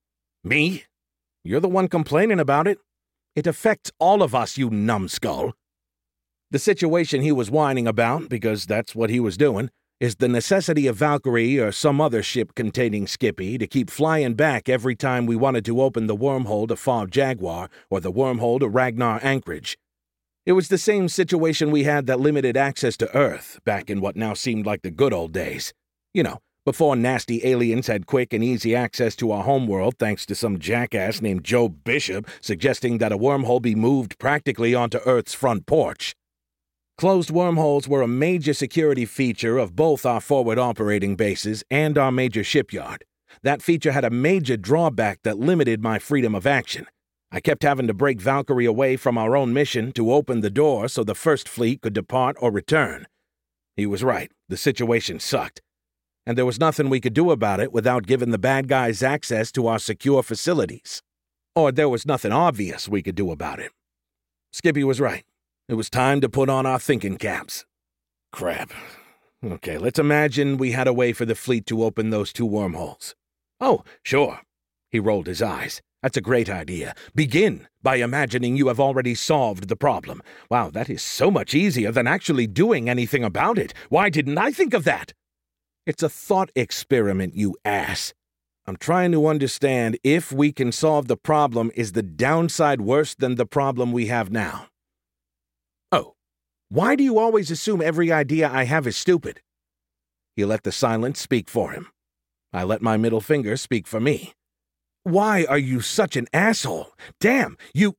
Me? You're the one complaining about it. It affects all of us, you numbskull. The situation he was whining about, because that's what he was doing, is the necessity of Valkyrie or some other ship containing Skippy to keep flying back every time we wanted to open the wormhole to Fob Jaguar or the wormhole to Ragnar Anchorage. It was the same situation we had that limited access to Earth back in what now seemed like the good old days. You know, before nasty aliens had quick and easy access to our homeworld thanks to some jackass named Joe Bishop suggesting that a wormhole be moved practically onto Earth's front porch. Closed wormholes were a major security feature of both our forward operating bases and our major shipyard. That feature had a major drawback that limited my freedom of action. I kept having to break Valkyrie away from our own mission to open the door so the First Fleet could depart or return. He was right. The situation sucked. And there was nothing we could do about it without giving the bad guys access to our secure facilities. Or there was nothing obvious we could do about it. Skippy was right. It was time to put on our thinking caps. Crap. Okay, let's imagine we had a way for the fleet to open those two wormholes. Oh, sure. He rolled his eyes. That's a great idea. Begin by imagining you have already solved the problem. Wow, that is so much easier than actually doing anything about it. Why didn't I think of that? It's a thought experiment, you ass. I'm trying to understand if we can solve the problem, is the downside worse than the problem we have now? Oh, why do you always assume every idea I have is stupid? He let the silence speak for him. I let my middle finger speak for me. Why are you such an asshole? Damn, you—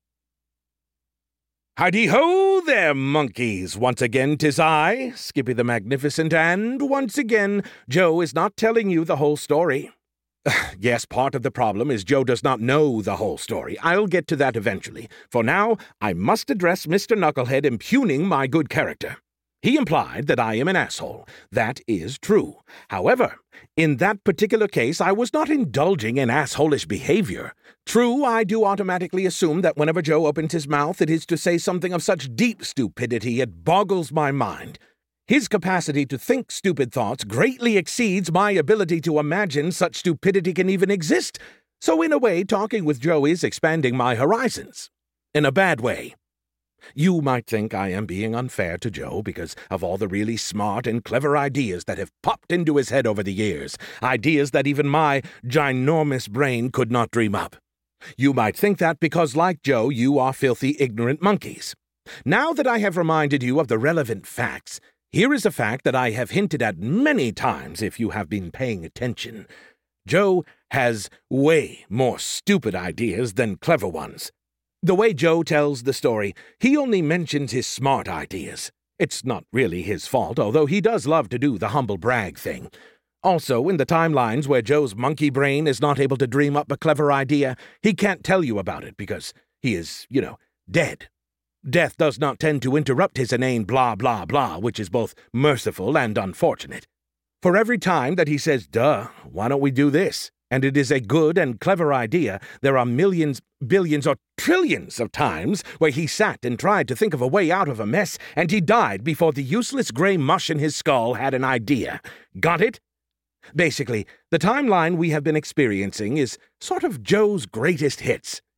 Heidi-ho there, monkeys! Once again, 'tis I, Skippy the Magnificent, and once again, Joe is not telling you the whole story. Yes, part of the problem is Joe does not know the whole story. I'll get to that eventually. For now, I must address Mister Knucklehead impugning my good character. He implied that I am an asshole. That is true. However, in that particular case, I was not indulging in assholish behavior. True, I do automatically assume that whenever Joe opens his mouth, it is to say something of such deep stupidity it boggles my mind. His capacity to think stupid thoughts greatly exceeds my ability to imagine such stupidity can even exist. So in a way, talking with Joe is expanding my horizons. In a bad way. You might think I am being unfair to Joe because of all the really smart and clever ideas that have popped into his head over the years, ideas that even my ginormous brain could not dream up. You might think that because, like Joe, you are filthy, ignorant monkeys. Now that I have reminded you of the relevant facts, here is a fact that I have hinted at many times if you have been paying attention. Joe has way more stupid ideas than clever ones. The way Joe tells the story, he only mentions his smart ideas. It's not really his fault, although he does love to do the humble brag thing. Also, in the timelines where Joe's monkey brain is not able to dream up a clever idea, he can't tell you about it because he is, you know, dead. Death does not tend to interrupt his inane blah blah blah, which is both merciful and unfortunate. For every time that he says, duh, why don't we do this? And it is a good and clever idea, there are millions, billions, or trillions of times where he sat and tried to think of a way out of a mess, and he died before the useless gray mush in his skull had an idea. Got it? Basically, the timeline we have been experiencing is sort of Joe's greatest hits,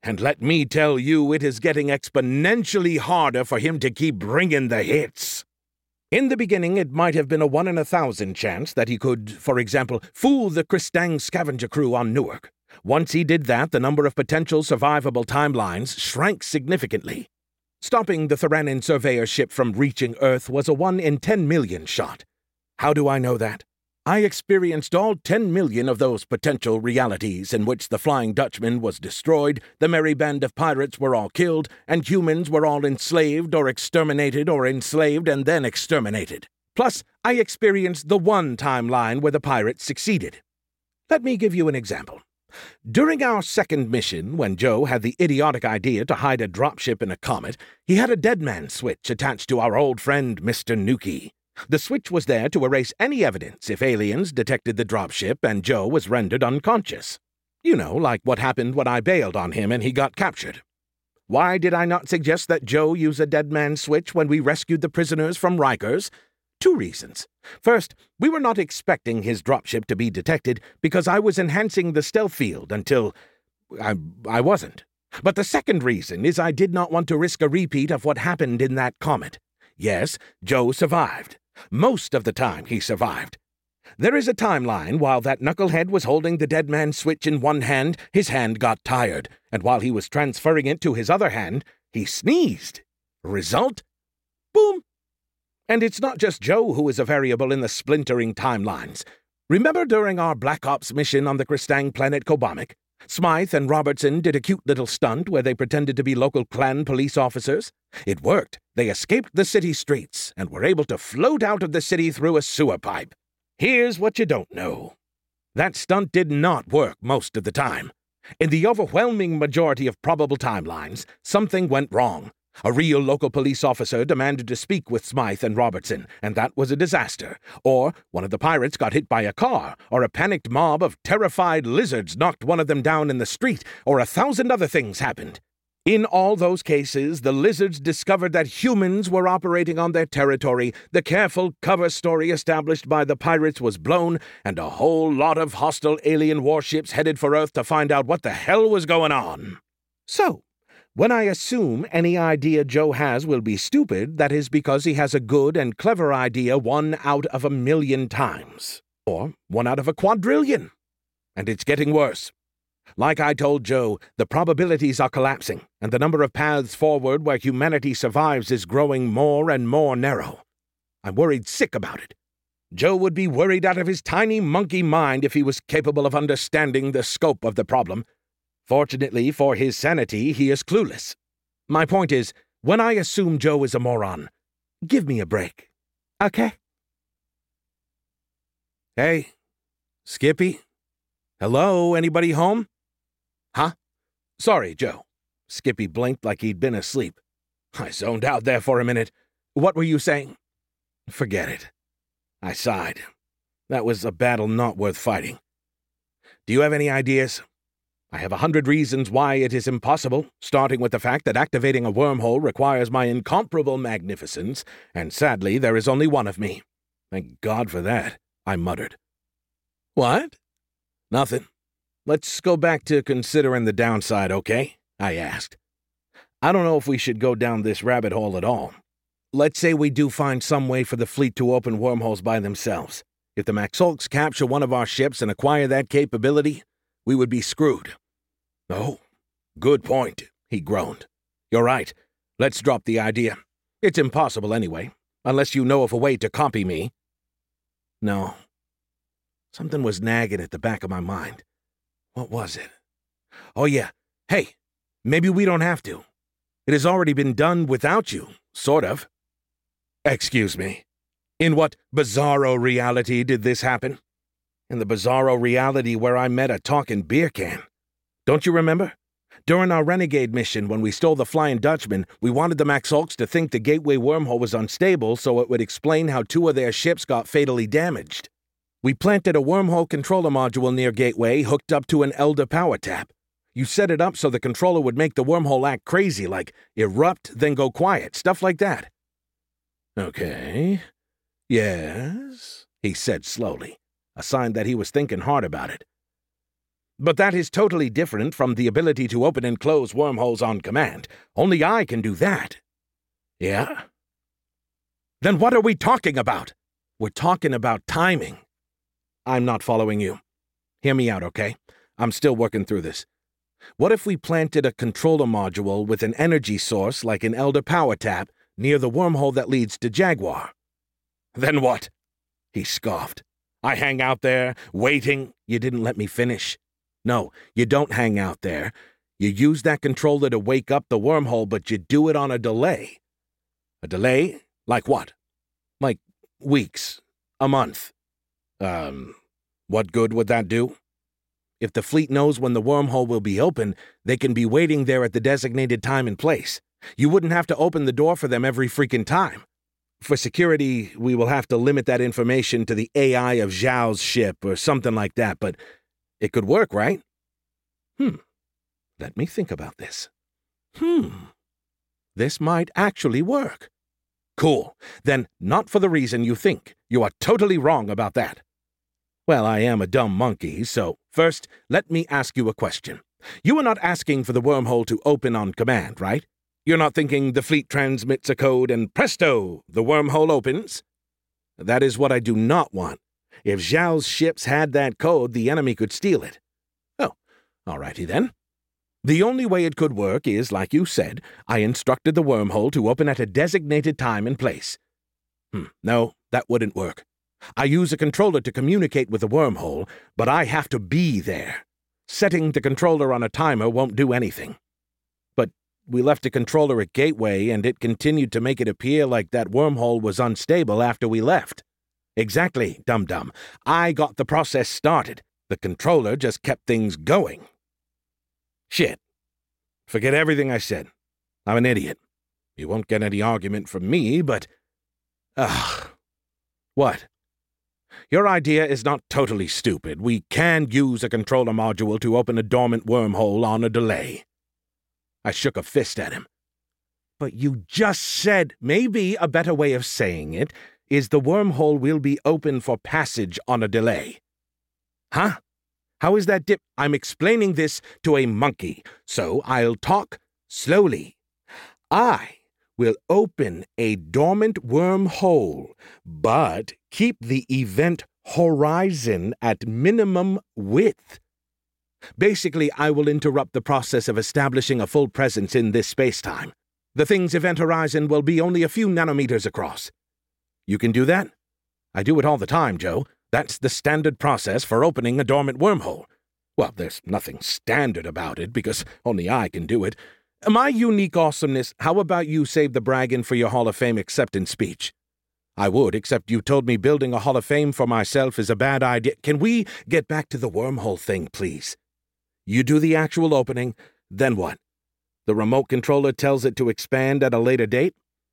And let me tell you, it is getting exponentially harder for him to keep bringing the hits. In the beginning, it might have been a one in a thousand chance that he could, for example, fool the Kristang scavenger crew on Newark. Once he did that, the number of potential survivable timelines shrank significantly. Stopping the Theranin surveyor ship from reaching Earth was a one in ten million shot. How do I know that? I experienced all ten million of those potential realities in which the Flying Dutchman was destroyed, the merry band of pirates were all killed, and humans were all enslaved or exterminated or enslaved and then exterminated. Plus, I experienced the one timeline where the pirates succeeded. Let me give you an example. During our second mission, when Joe had the idiotic idea to hide a dropship in a comet, he had a dead man switch attached to our old friend Mister Nuki. The switch was there to erase any evidence if aliens detected the dropship and Joe was rendered unconscious. You know, like what happened when I bailed on him and he got captured. Why did I not suggest that Joe use a dead man switch when we rescued the prisoners from Rikers? Two reasons. First, we were not expecting his dropship to be detected because I was enhancing the stealth field until I, I wasn't. But the second reason is I did not want to risk a repeat of what happened in that comet. Yes, Joe survived. Most of the time he survived. There is a timeline while that knucklehead was holding the dead man switch in one hand, his hand got tired, and while he was transferring it to his other hand, he sneezed. Result? Boom! And it's not just Joe who is a variable in the splintering timelines. Remember during our Black Ops mission on the Kristang planet Kobamik? Smythe and Robertson did a cute little stunt where they pretended to be local clan police officers. It worked. They escaped the city streets and were able to float out of the city through a sewer pipe. Here's what you don't know. That stunt did not work most of the time. In the overwhelming majority of probable timelines, something went wrong. A real local police officer demanded to speak with Smythe and Robertson, and that was a disaster. Or one of the pirates got hit by a car, or a panicked mob of terrified lizards knocked one of them down in the street, or a thousand other things happened. In all those cases, the lizards discovered that humans were operating on their territory, the careful cover story established by the pirates was blown, and a whole lot of hostile alien warships headed for Earth to find out what the hell was going on. So, when I assume any idea Joe has will be stupid, that is because he has a good and clever idea one out of a million times. Or one out of a quadrillion. And it's getting worse. Like I told Joe, the probabilities are collapsing, and the number of paths forward where humanity survives is growing more and more narrow. I'm worried sick about it. Joe would be worried out of his tiny monkey mind if he was capable of understanding the scope of the problem. Fortunately for his sanity, he is clueless. My point is, when I assume Joe is a moron, give me a break. Okay? Hey, Skippy? Hello, anybody home? Huh? Sorry, Joe. Skippy blinked like he'd been asleep. I zoned out there for a minute. What were you saying? Forget it. I sighed. That was a battle not worth fighting. Do you have any ideas? I have a hundred reasons why it is impossible, starting with the fact that activating a wormhole requires my incomparable magnificence, and sadly there is only one of me. Thank God for that, I muttered. What? Nothing. Let's go back to considering the downside, okay? I asked. I don't know if we should go down this rabbit hole at all. Let's say we do find some way for the fleet to open wormholes by themselves. If the Maxolks capture one of our ships and acquire that capability, we would be screwed. Oh, good point, he groaned. You're right. Let's drop the idea. It's impossible anyway, unless you know of a way to copy me. No. Something was nagging at the back of my mind. What was it? Oh yeah, hey, maybe we don't have to. It has already been done without you, sort of. Excuse me. In what bizarro reality did this happen? In the bizarro reality where I met a talking beer can. Don't you remember? During our Renegade mission when we stole the Flying Dutchman, we wanted the Maxolks to think the Gateway wormhole was unstable so it would explain how two of their ships got fatally damaged. We planted a wormhole controller module near Gateway hooked up to an Elder power tap. You set it up so the controller would make the wormhole act crazy, like erupt, then go quiet, stuff like that. Okay. Yes, he said slowly, a sign that he was thinking hard about it. But that is totally different from the ability to open and close wormholes on command. Only I can do that. Yeah? Then what are we talking about? We're talking about timing. I'm not following you. Hear me out, okay? I'm still working through this. What if we planted a controller module with an energy source like an Elder Power Tap near the wormhole that leads to Jaguar? Then what? He scoffed. I hang out there, waiting. You didn't let me finish. No, you don't hang out there. You use that controller to wake up the wormhole, but you do it on a delay. A delay? Like what? Like weeks. A month. Um, what good would that do? If the fleet knows when the wormhole will be open, they can be waiting there at the designated time and place. You wouldn't have to open the door for them every freaking time. For security, we will have to limit that information to the A I of Zhao's ship or something like that, but it could work, right? Hmm. Let me think about this. Hmm. This might actually work. Cool. Then not for the reason you think. You are totally wrong about that. Well, I am a dumb monkey, so first, let me ask you a question. You are not asking for the wormhole to open on command, right? You're not thinking the fleet transmits a code and presto, the wormhole opens? That is what I do not want. If Zhao's ships had that code, the enemy could steal it. Oh, all righty then. The only way it could work is, like you said, I instructed the wormhole to open at a designated time and place. Hmm, no, that wouldn't work. I use a controller to communicate with the wormhole, but I have to be there. Setting the controller on a timer won't do anything. But we left a controller at Gateway, and it continued to make it appear like that wormhole was unstable after we left. Exactly, dum-dum. I got the process started. The controller just kept things going. Shit. Forget everything I said. I'm an idiot. You won't get any argument from me, but... Ugh. What? Your idea is not totally stupid. We can use a controller module to open a dormant wormhole on a delay. I shook a fist at him. But you just said maybe a better way of saying it is the wormhole will be open for passage on a delay. Huh? How is that dip? I'm explaining this to a monkey, so I'll talk slowly. I will open a dormant wormhole, but keep the event horizon at minimum width. Basically, I will interrupt the process of establishing a full presence in this space-time. The thing's event horizon will be only a few nanometers across. You can do that? I do it all the time, Joe. That's the standard process for opening a dormant wormhole. Well, there's nothing standard about it, because only I can do it. My unique awesomeness, how about you save the bragging for your Hall of Fame acceptance speech? I would, except you told me building a Hall of Fame for myself is a bad idea. Can we get back to the wormhole thing, please? You do the actual opening, then what? The remote controller tells it to expand at a later date?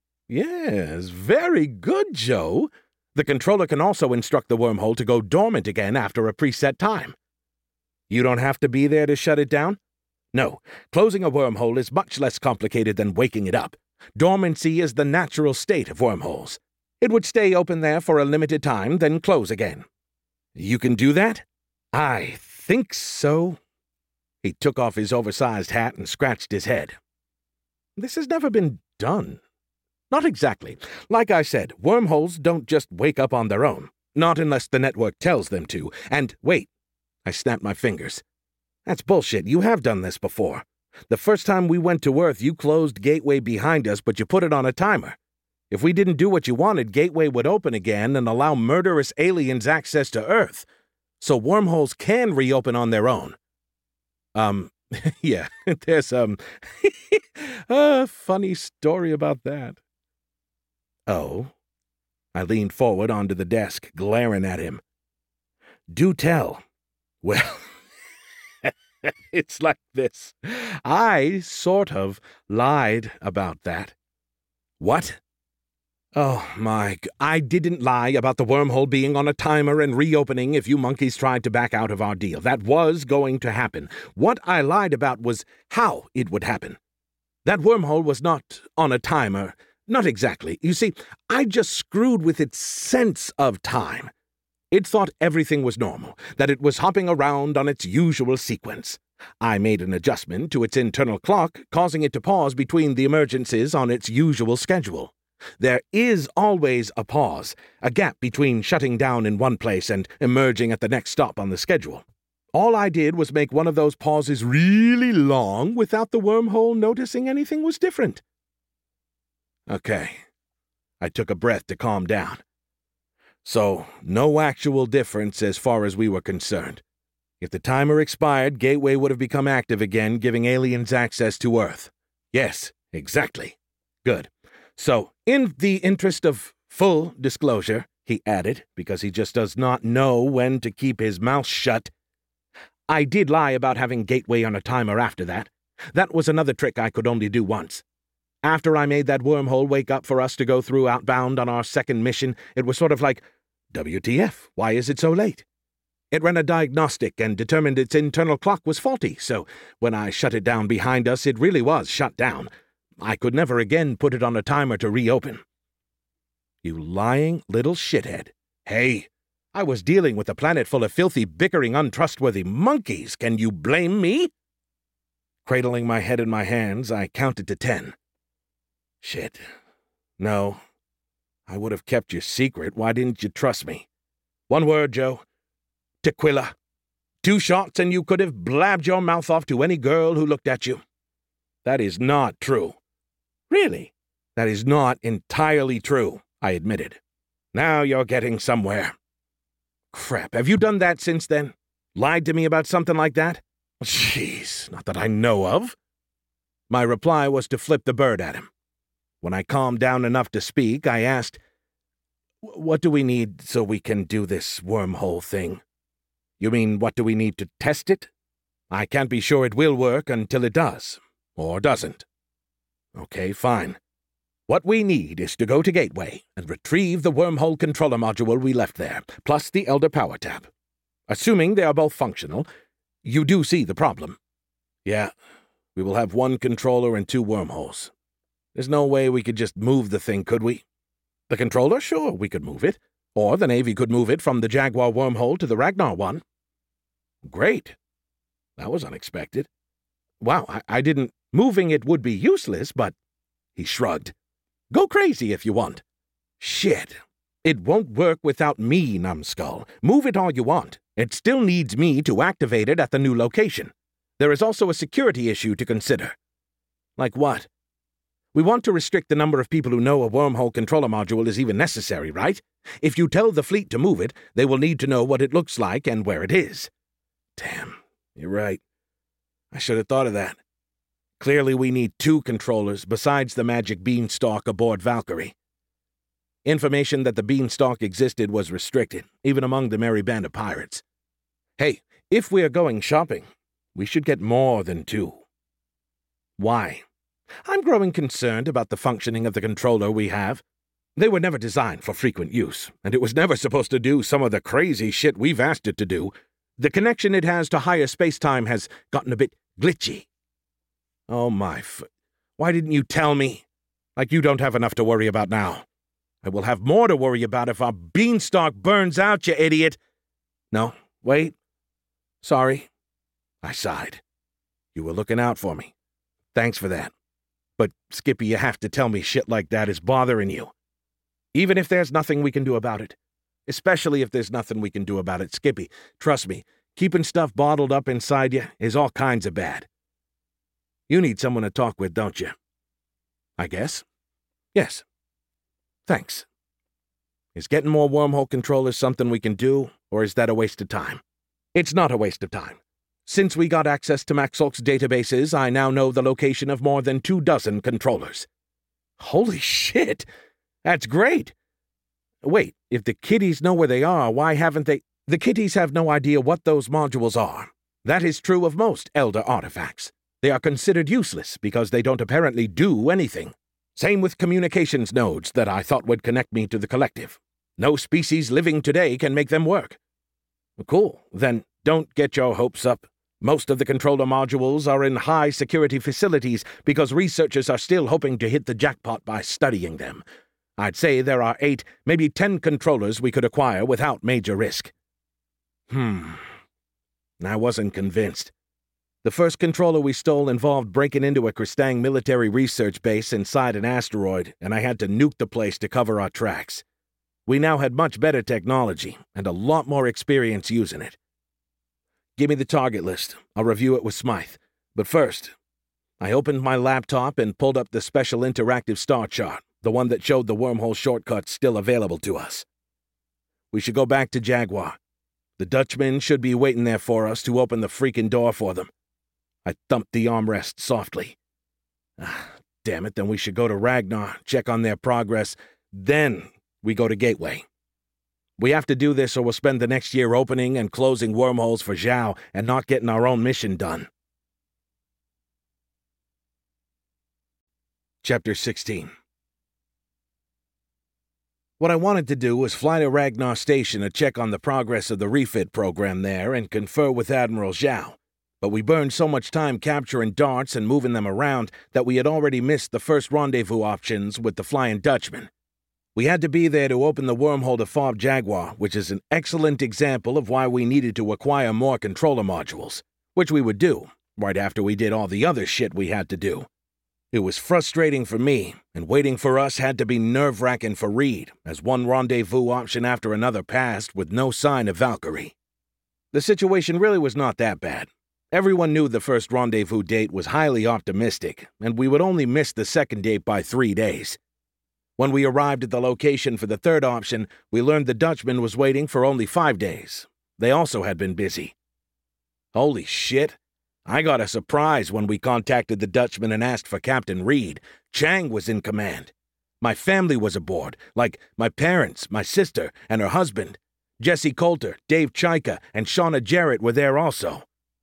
Yes, very good, Joe. The controller can also instruct the wormhole to go dormant again after a preset time. You don't have to be there to shut it down? No, closing a wormhole is much less complicated than waking it up. Dormancy is the natural state of wormholes. It would stay open there for a limited time, then close again. You can do that? I think so. He took off his oversized hat and scratched his head. This has never been done. Not exactly. Like I said, wormholes don't just wake up on their own. Not unless the network tells them to. And wait. I snapped my fingers. That's bullshit. You have done this before. The first time we went to Earth, you closed Gateway behind us, but you put it on a timer. If we didn't do what you wanted, Gateway would open again and allow murderous aliens access to Earth. So wormholes can reopen on their own. Um, yeah, there's, um, a funny story about that. Oh? I leaned forward onto the desk, glaring at him. Do tell. Well, it's like this. I sort of lied about that. What? Oh, my... I didn't lie about the wormhole being on a timer and reopening if you monkeys tried to back out of our deal. That was going to happen. What I lied about was how it would happen. That wormhole was not on a timer. Not exactly. You see, I just screwed with its sense of time. It thought everything was normal, that it was hopping around on its usual sequence. I made an adjustment to its internal clock, causing it to pause between the emergencies on its usual schedule. There is always a pause, a gap between shutting down in one place and emerging at the next stop on the schedule. All I did was make one of those pauses really long without the wormhole noticing anything was different. Okay. I took a breath to calm down. So, no actual difference as far as we were concerned. If the timer expired, Gateway would have become active again, giving aliens access to Earth. Yes, exactly. Good. So, in the interest of full disclosure, he added, because he just does not know when to keep his mouth shut, I did lie about having Gateway on a timer after that. That was another trick I could only do once. After I made that wormhole wake up for us to go through outbound on our second mission, it was sort of like, W T F, why is it so late? It ran a diagnostic and determined its internal clock was faulty, so when I shut it down behind us, it really was shut down. I could never again put it on a timer to reopen. You lying little shithead. Hey, I was dealing with a planet full of filthy, bickering, untrustworthy monkeys. Can you blame me? Cradling my head in my hands, I counted to ten. Shit. No. I would have kept your secret. Why didn't you trust me? One word, Joe. Tequila. Two shots and you could have blabbed your mouth off to any girl who looked at you. That is not true. Really? That is not entirely true, I admitted. Now you're getting somewhere. Crap, have you done that since then? Lied to me about something like that? Jeez, not that I know of. My reply was to flip the bird at him. When I calmed down enough to speak, I asked, What do we need so we can do this wormhole thing? You mean, what do we need to test it? I can't be sure it will work until it does, or doesn't. Okay, fine. What we need is to go to Gateway and retrieve the wormhole controller module we left there, plus the Elder Power Tab. Assuming they are both functional, you do see the problem. Yeah, we will have one controller and two wormholes. There's no way we could just move the thing, could we? The controller? Sure, we could move it. Or the Navy could move it from the Jaguar wormhole to the Ragnar one. Great. That was unexpected. Wow, I, I didn't... Moving it would be useless, but... He shrugged. Go crazy if you want. Shit. It won't work without me, numbskull. Move it all you want. It still needs me to activate it at the new location. There is also a security issue to consider. Like what? We want to restrict the number of people who know a wormhole controller module is even necessary, right? If you tell the fleet to move it, they will need to know what it looks like and where it is. Damn, you're right. I should have thought of that. Clearly we need two controllers besides the magic beanstalk aboard Valkyrie. Information that the beanstalk existed was restricted, even among the merry band of pirates. Hey, if we are going shopping, we should get more than two. Why? I'm growing concerned about the functioning of the controller we have. They were never designed for frequent use, and it was never supposed to do some of the crazy shit we've asked it to do. The connection it has to higher space-time has gotten a bit glitchy. Oh my f... Why didn't you tell me? Like you don't have enough to worry about now. I will have more to worry about if our beanstalk burns out, you idiot. No, wait. Sorry. I sighed. You were looking out for me. Thanks for that. But, Skippy, you have to tell me shit like that is bothering you. Even if there's nothing we can do about it. Especially if there's nothing we can do about it, Skippy. Trust me, keeping stuff bottled up inside you is all kinds of bad. You need someone to talk with, don't you? I guess. Yes. Thanks. Is getting more wormhole controllers something we can do, or is that a waste of time? It's not a waste of time. Since we got access to Maxolk's databases, I now know the location of more than two dozen controllers. Holy shit! That's great! Wait, if the kiddies know where they are, why haven't they... The kiddies have no idea what those modules are. That is true of most Elder artifacts. They are considered useless because they don't apparently do anything. Same with communications nodes that I thought would connect me to the collective. No species living today can make them work. Cool, then don't get your hopes up. Most of the controller modules are in high-security facilities because researchers are still hoping to hit the jackpot by studying them. I'd say there are eight, maybe ten controllers we could acquire without major risk. Hmm. I wasn't convinced. The first controller we stole involved breaking into a Kristang military research base inside an asteroid, and I had to nuke the place to cover our tracks. We now had much better technology, and a lot more experience using it. Give me the target list. I'll review it with Smythe. But first, I opened my laptop and pulled up the special interactive star chart, the one that showed the wormhole shortcuts still available to us. We should go back to Jaguar. The Dutchman should be waiting there for us to open the freaking door for them. I thumped the armrest softly. Ah, damn it, then we should go to Ragnar, check on their progress, then we go to Gateway. We have to do this or we'll spend the next year opening and closing wormholes for Zhao and not getting our own mission done. Chapter sixteen. What I wanted to do was fly to Ragnar Station to check on the progress of the refit program there and confer with Admiral Zhao, but we burned so much time capturing darts and moving them around that we had already missed the first rendezvous options with the Flying Dutchman. We had to be there to open the wormhole to Fob Jaguar, which is an excellent example of why we needed to acquire more controller modules, which we would do, right after we did all the other shit we had to do. It was frustrating for me, and waiting for us had to be nerve-wracking for Reed, as one rendezvous option after another passed with no sign of Valkyrie. The situation really was not that bad. Everyone knew the first rendezvous date was highly optimistic, and we would only miss the second date by three days. When we arrived at the location for the third option, we learned the Dutchman was waiting for only five days. They also had been busy. Holy shit. I got a surprise when we contacted the Dutchman and asked for Captain Reed. Chang was in command. My family was aboard, like my parents, my sister, and her husband. Jesse Coulter, Dave Chaika, and Shauna Jarrett were there also.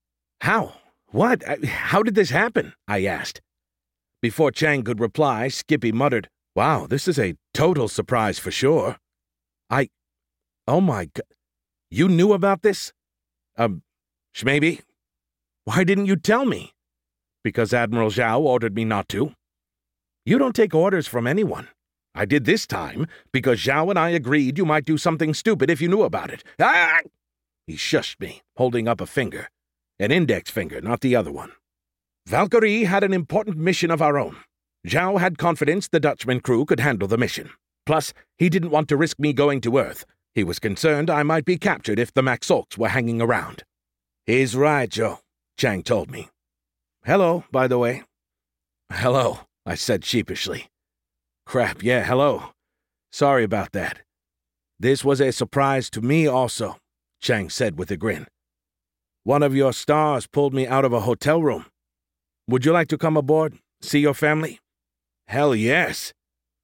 How? What? How did this happen? I asked. Before Chang could reply, Skippy muttered, "Wow, this is a total surprise for sure." I... Oh my God. You knew about this? Um, Shmaybe? Why didn't you tell me? Because Admiral Zhao ordered me not to. You don't take orders from anyone. I did this time because Zhao and I agreed you might do something stupid if you knew about it. Ah! He shushed me, holding up a finger. An index finger, not the other one. Valkyrie had an important mission of our own. Zhao had confidence the Dutchman crew could handle the mission. Plus, he didn't want to risk me going to Earth. He was concerned I might be captured if the Maxolks were hanging around. He's right, Joe, Chang told me. Hello, by the way. Hello, I said sheepishly. Crap, yeah, hello. Sorry about that. This was a surprise to me also, Chang said with a grin. One of your stars pulled me out of a hotel room. Would you like to come aboard? See your family? Hell yes.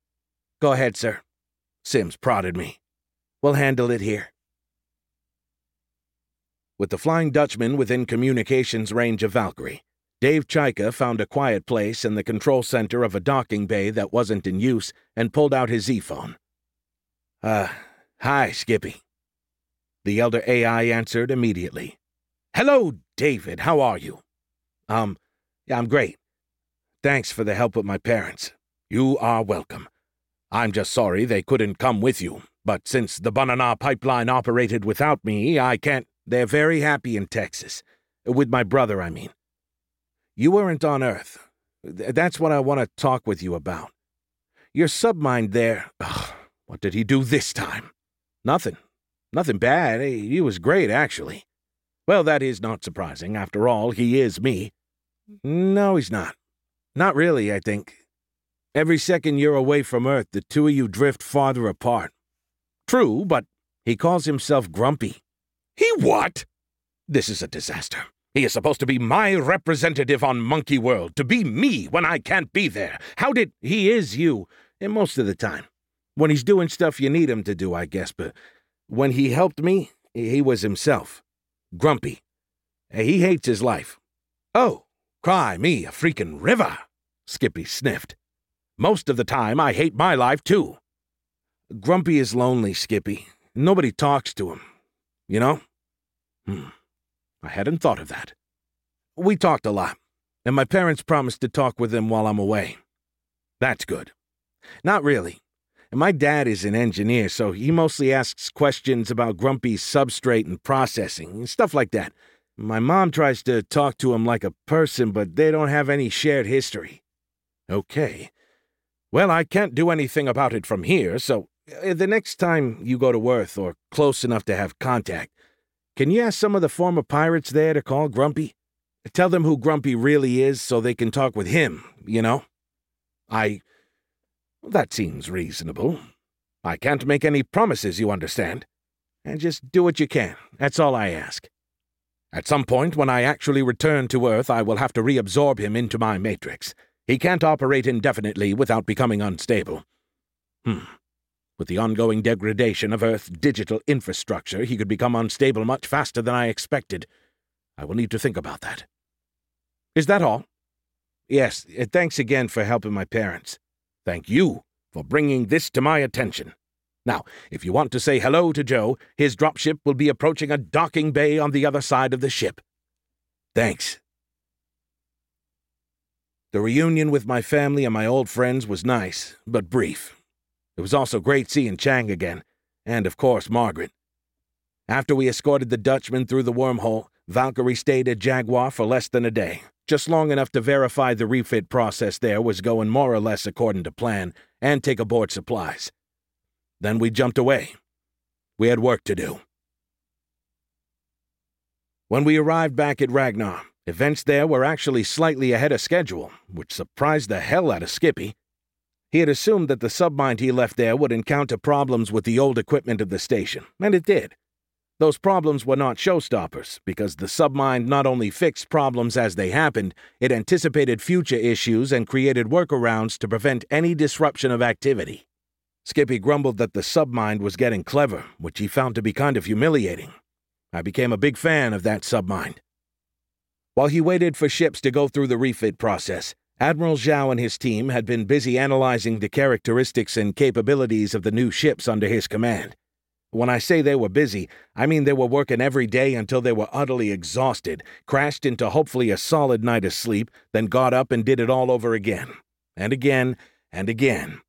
Go ahead, sir. Sims prodded me. We'll handle it here. With the Flying Dutchman within communications range of Valkyrie, Dave Chaika found a quiet place in the control center of a docking bay that wasn't in use and pulled out his Z-phone. Uh, hi, Skippy. The elder A I answered immediately. Hello, David. How are you? Um, yeah, I'm great. Thanks for the help with my parents. You are welcome. I'm just sorry they couldn't come with you, but since the Banana pipeline operated without me, I can't... They're very happy in Texas. With my brother, I mean. You weren't on Earth. That's what I want to talk with you about. Your submind there... Ugh, what did he do this time? Nothing. Nothing bad. He was great, actually. Well, that is not surprising. After all, he is me. No, he's not. Not really, I think. Every second you're away from Earth, the two of you drift farther apart. True, but he calls himself Grumpy. He what? This is a disaster. He is supposed to be my representative on Monkey World, to be me when I can't be there. How did... He is you, and most of the time. When he's doing stuff you need him to do, I guess, but when he helped me, he was himself. Grumpy. He hates his life. Oh, cry me a freaking river, Skippy sniffed. Most of the time, I hate my life, too. Grumpy is lonely, Skippy. Nobody talks to him. You know? Hmm. I hadn't thought of that. We talked a lot, and my parents promised to talk with him while I'm away. That's good. Not really. and my dad is an engineer, so he mostly asks questions about Grumpy's substrate and processing, and stuff like that. My mom tries to talk to him like a person, but they don't have any shared history. Okay. Well, I can't do anything about it from here, so uh, the next time you go to Earth, or close enough to have contact, can you ask some of the former pirates there to call Grumpy? Tell them who Grumpy really is so they can talk with him, you know? I... That seems reasonable. I can't make any promises, you understand. And just do what you can. That's all I ask. At some point, when I actually return to Earth, I will have to reabsorb him into my matrix. He can't operate indefinitely without becoming unstable. Hmm. With the ongoing degradation of Earth's digital infrastructure, he could become unstable much faster than I expected. I will need to think about that. Is that all? Yes, thanks again for helping my parents. Thank you for bringing this to my attention. Now, if you want to say hello to Joe, his dropship will be approaching a docking bay on the other side of the ship. Thanks. The reunion with my family and my old friends was nice, but brief. It was also great seeing Chang again, and of course Margaret. After we escorted the Dutchman through the wormhole, Valkyrie stayed at Jaguar for less than a day, just long enough to verify the refit process there was going more or less according to plan, and take aboard supplies. Then we jumped away. We had work to do. When we arrived back at Ragnar, events there were actually slightly ahead of schedule, which surprised the hell out of Skippy. He had assumed that the submind he left there would encounter problems with the old equipment of the station, and it did. Those problems were not showstoppers, because the submind not only fixed problems as they happened, it anticipated future issues and created workarounds to prevent any disruption of activity. Skippy grumbled that the submind was getting clever, which he found to be kind of humiliating. I became a big fan of that submind. While he waited for ships to go through the refit process, Admiral Zhao and his team had been busy analyzing the characteristics and capabilities of the new ships under his command. When I say they were busy, I mean they were working every day until they were utterly exhausted, crashed into hopefully a solid night of sleep, then got up and did it all over again. And again, and again.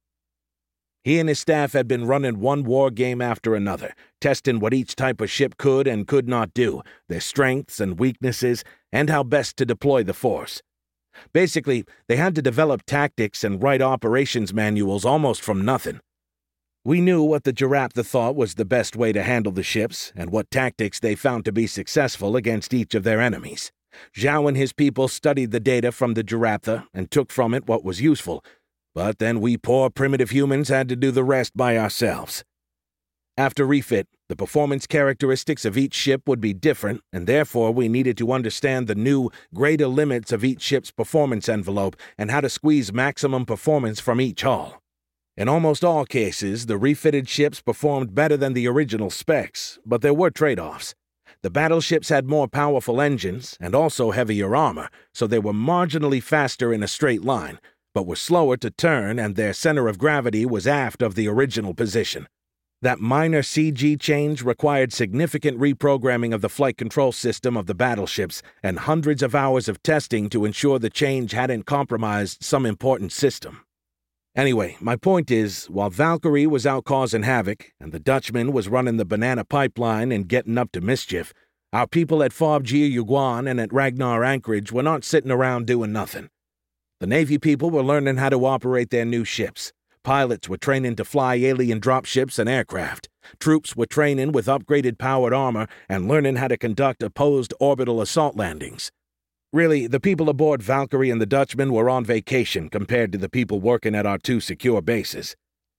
He and his staff had been running one war game after another, testing what each type of ship could and could not do, their strengths and weaknesses, and how best to deploy the force. Basically, they had to develop tactics and write operations manuals almost from nothing. We knew what the Giraptha thought was the best way to handle the ships, and what tactics they found to be successful against each of their enemies. Zhao and his people studied the data from the Giraptha and took from it what was useful, but then we poor primitive humans had to do the rest by ourselves. After refit, the performance characteristics of each ship would be different, and therefore we needed to understand the new, greater limits of each ship's performance envelope and how to squeeze maximum performance from each hull. In almost all cases, the refitted ships performed better than the original specs, but there were trade-offs. The battleships had more powerful engines and also heavier armor, so they were marginally faster in a straight line, but were slower to turn, and their center of gravity was aft of the original position. That minor C G change required significant reprogramming of the flight control system of the battleships and hundreds of hours of testing to ensure the change hadn't compromised some important system. Anyway, my point is, while Valkyrie was out causing havoc, and the Dutchman was running the banana pipeline and getting up to mischief, our people at Fob Jia Yuguan and at Ragnar Anchorage were not sitting around doing nothing. The Navy people were learning how to operate their new ships. Pilots were training to fly alien dropships and aircraft. Troops were training with upgraded powered armor and learning how to conduct opposed orbital assault landings. Really, the people aboard Valkyrie and the Dutchman were on vacation compared to the people working at our two secure bases.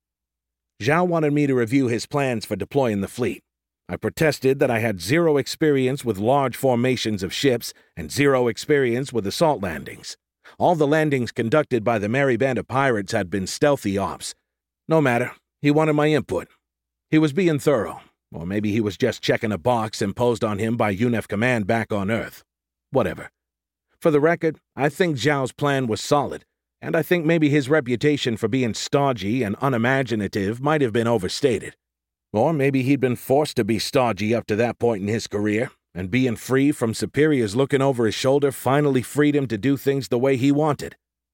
Zhao wanted me to review his plans for deploying the fleet. I protested that I had zero experience with large formations of ships and zero experience with assault landings. All the landings conducted by the merry band of pirates had been stealthy ops. No matter, he wanted my input. He was being thorough, or maybe he was just checking a box imposed on him by U N E F Command back on Earth. Whatever. For the record, I think Zhao's plan was solid, and I think maybe his reputation for being stodgy and unimaginative might have been overstated. Or maybe he'd been forced to be stodgy up to that point in his career, and being free from superiors looking over his shoulder finally freed him to do things the way he wanted.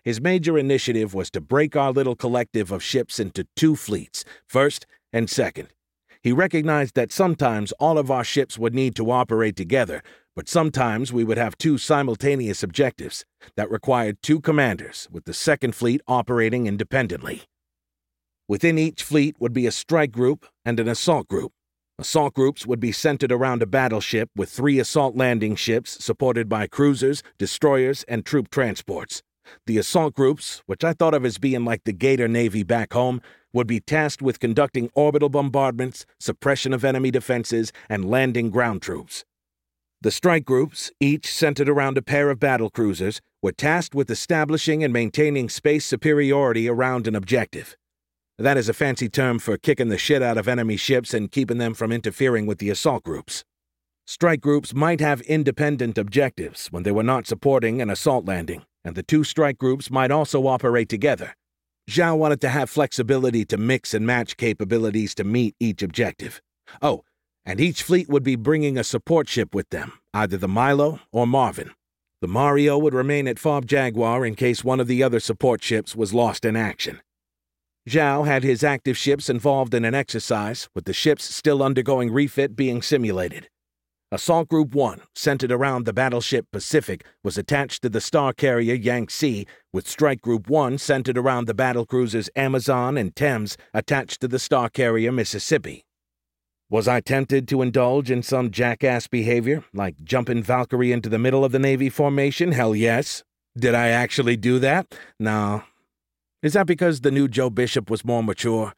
His major initiative was to break our little collective of ships into two fleets, first and second. He recognized that sometimes all of our ships would need to operate together, but sometimes we would have two simultaneous objectives that required two commanders, with the second fleet operating independently. Within each fleet would be a strike group and an assault group. Assault groups would be centered around a battleship with three assault landing ships supported by cruisers, destroyers, and troop transports. The assault groups, which I thought of as being like the Gator Navy back home, would be tasked with conducting orbital bombardments, suppression of enemy defenses, and landing ground troops. The strike groups, each centered around a pair of battle cruisers, were tasked with establishing and maintaining space superiority around an objective. That is a fancy term for kicking the shit out of enemy ships and keeping them from interfering with the assault groups. Strike groups might have independent objectives when they were not supporting an assault landing, and the two strike groups might also operate together. Zhao wanted to have flexibility to mix and match capabilities to meet each objective. Oh, and each fleet would be bringing a support ship with them, either the Milo or Marvin. The Mario would remain at Fob Jaguar in case one of the other support ships was lost in action. Zhao had his active ships involved in an exercise, with the ships still undergoing refit being simulated. Assault Group one, centered around the battleship Pacific, was attached to the star carrier Yangtze, with Strike Group one centered around the battlecruisers Amazon and Thames attached to the star carrier Mississippi. Was I tempted to indulge in some jackass behavior, like jumping Valkyrie into the middle of the Navy formation? Hell yes. Did I actually do that? No. Is that because the new Joe Bishop was more mature?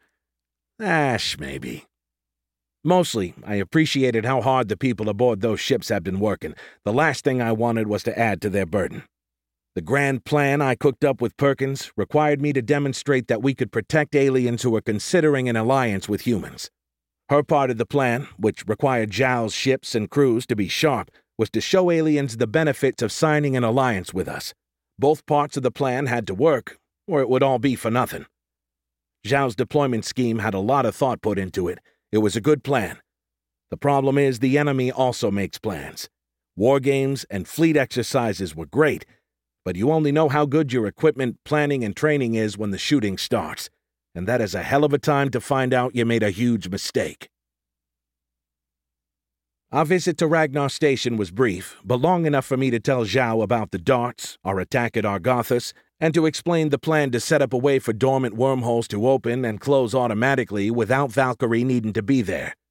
Ash, maybe. Mostly, I appreciated how hard the people aboard those ships had been working. The last thing I wanted was to add to their burden. The grand plan I cooked up with Perkins required me to demonstrate that we could protect aliens who were considering an alliance with humans. Her part of the plan, which required Zhao's ships and crews to be sharp, was to show aliens the benefits of signing an alliance with us. Both parts of the plan had to work, or it would all be for nothing. Zhao's deployment scheme had a lot of thought put into it. It was a good plan. The problem is the enemy also makes plans. War games and fleet exercises were great, but you only know how good your equipment, planning, and training is when the shooting starts, and that is a hell of a time to find out you made a huge mistake. Our visit to Ragnar Station was brief, but long enough for me to tell Zhao about the darts, our attack at Argothus, and to explain the plan to set up a way for dormant wormholes to open and close automatically without Valkyrie needing to be there.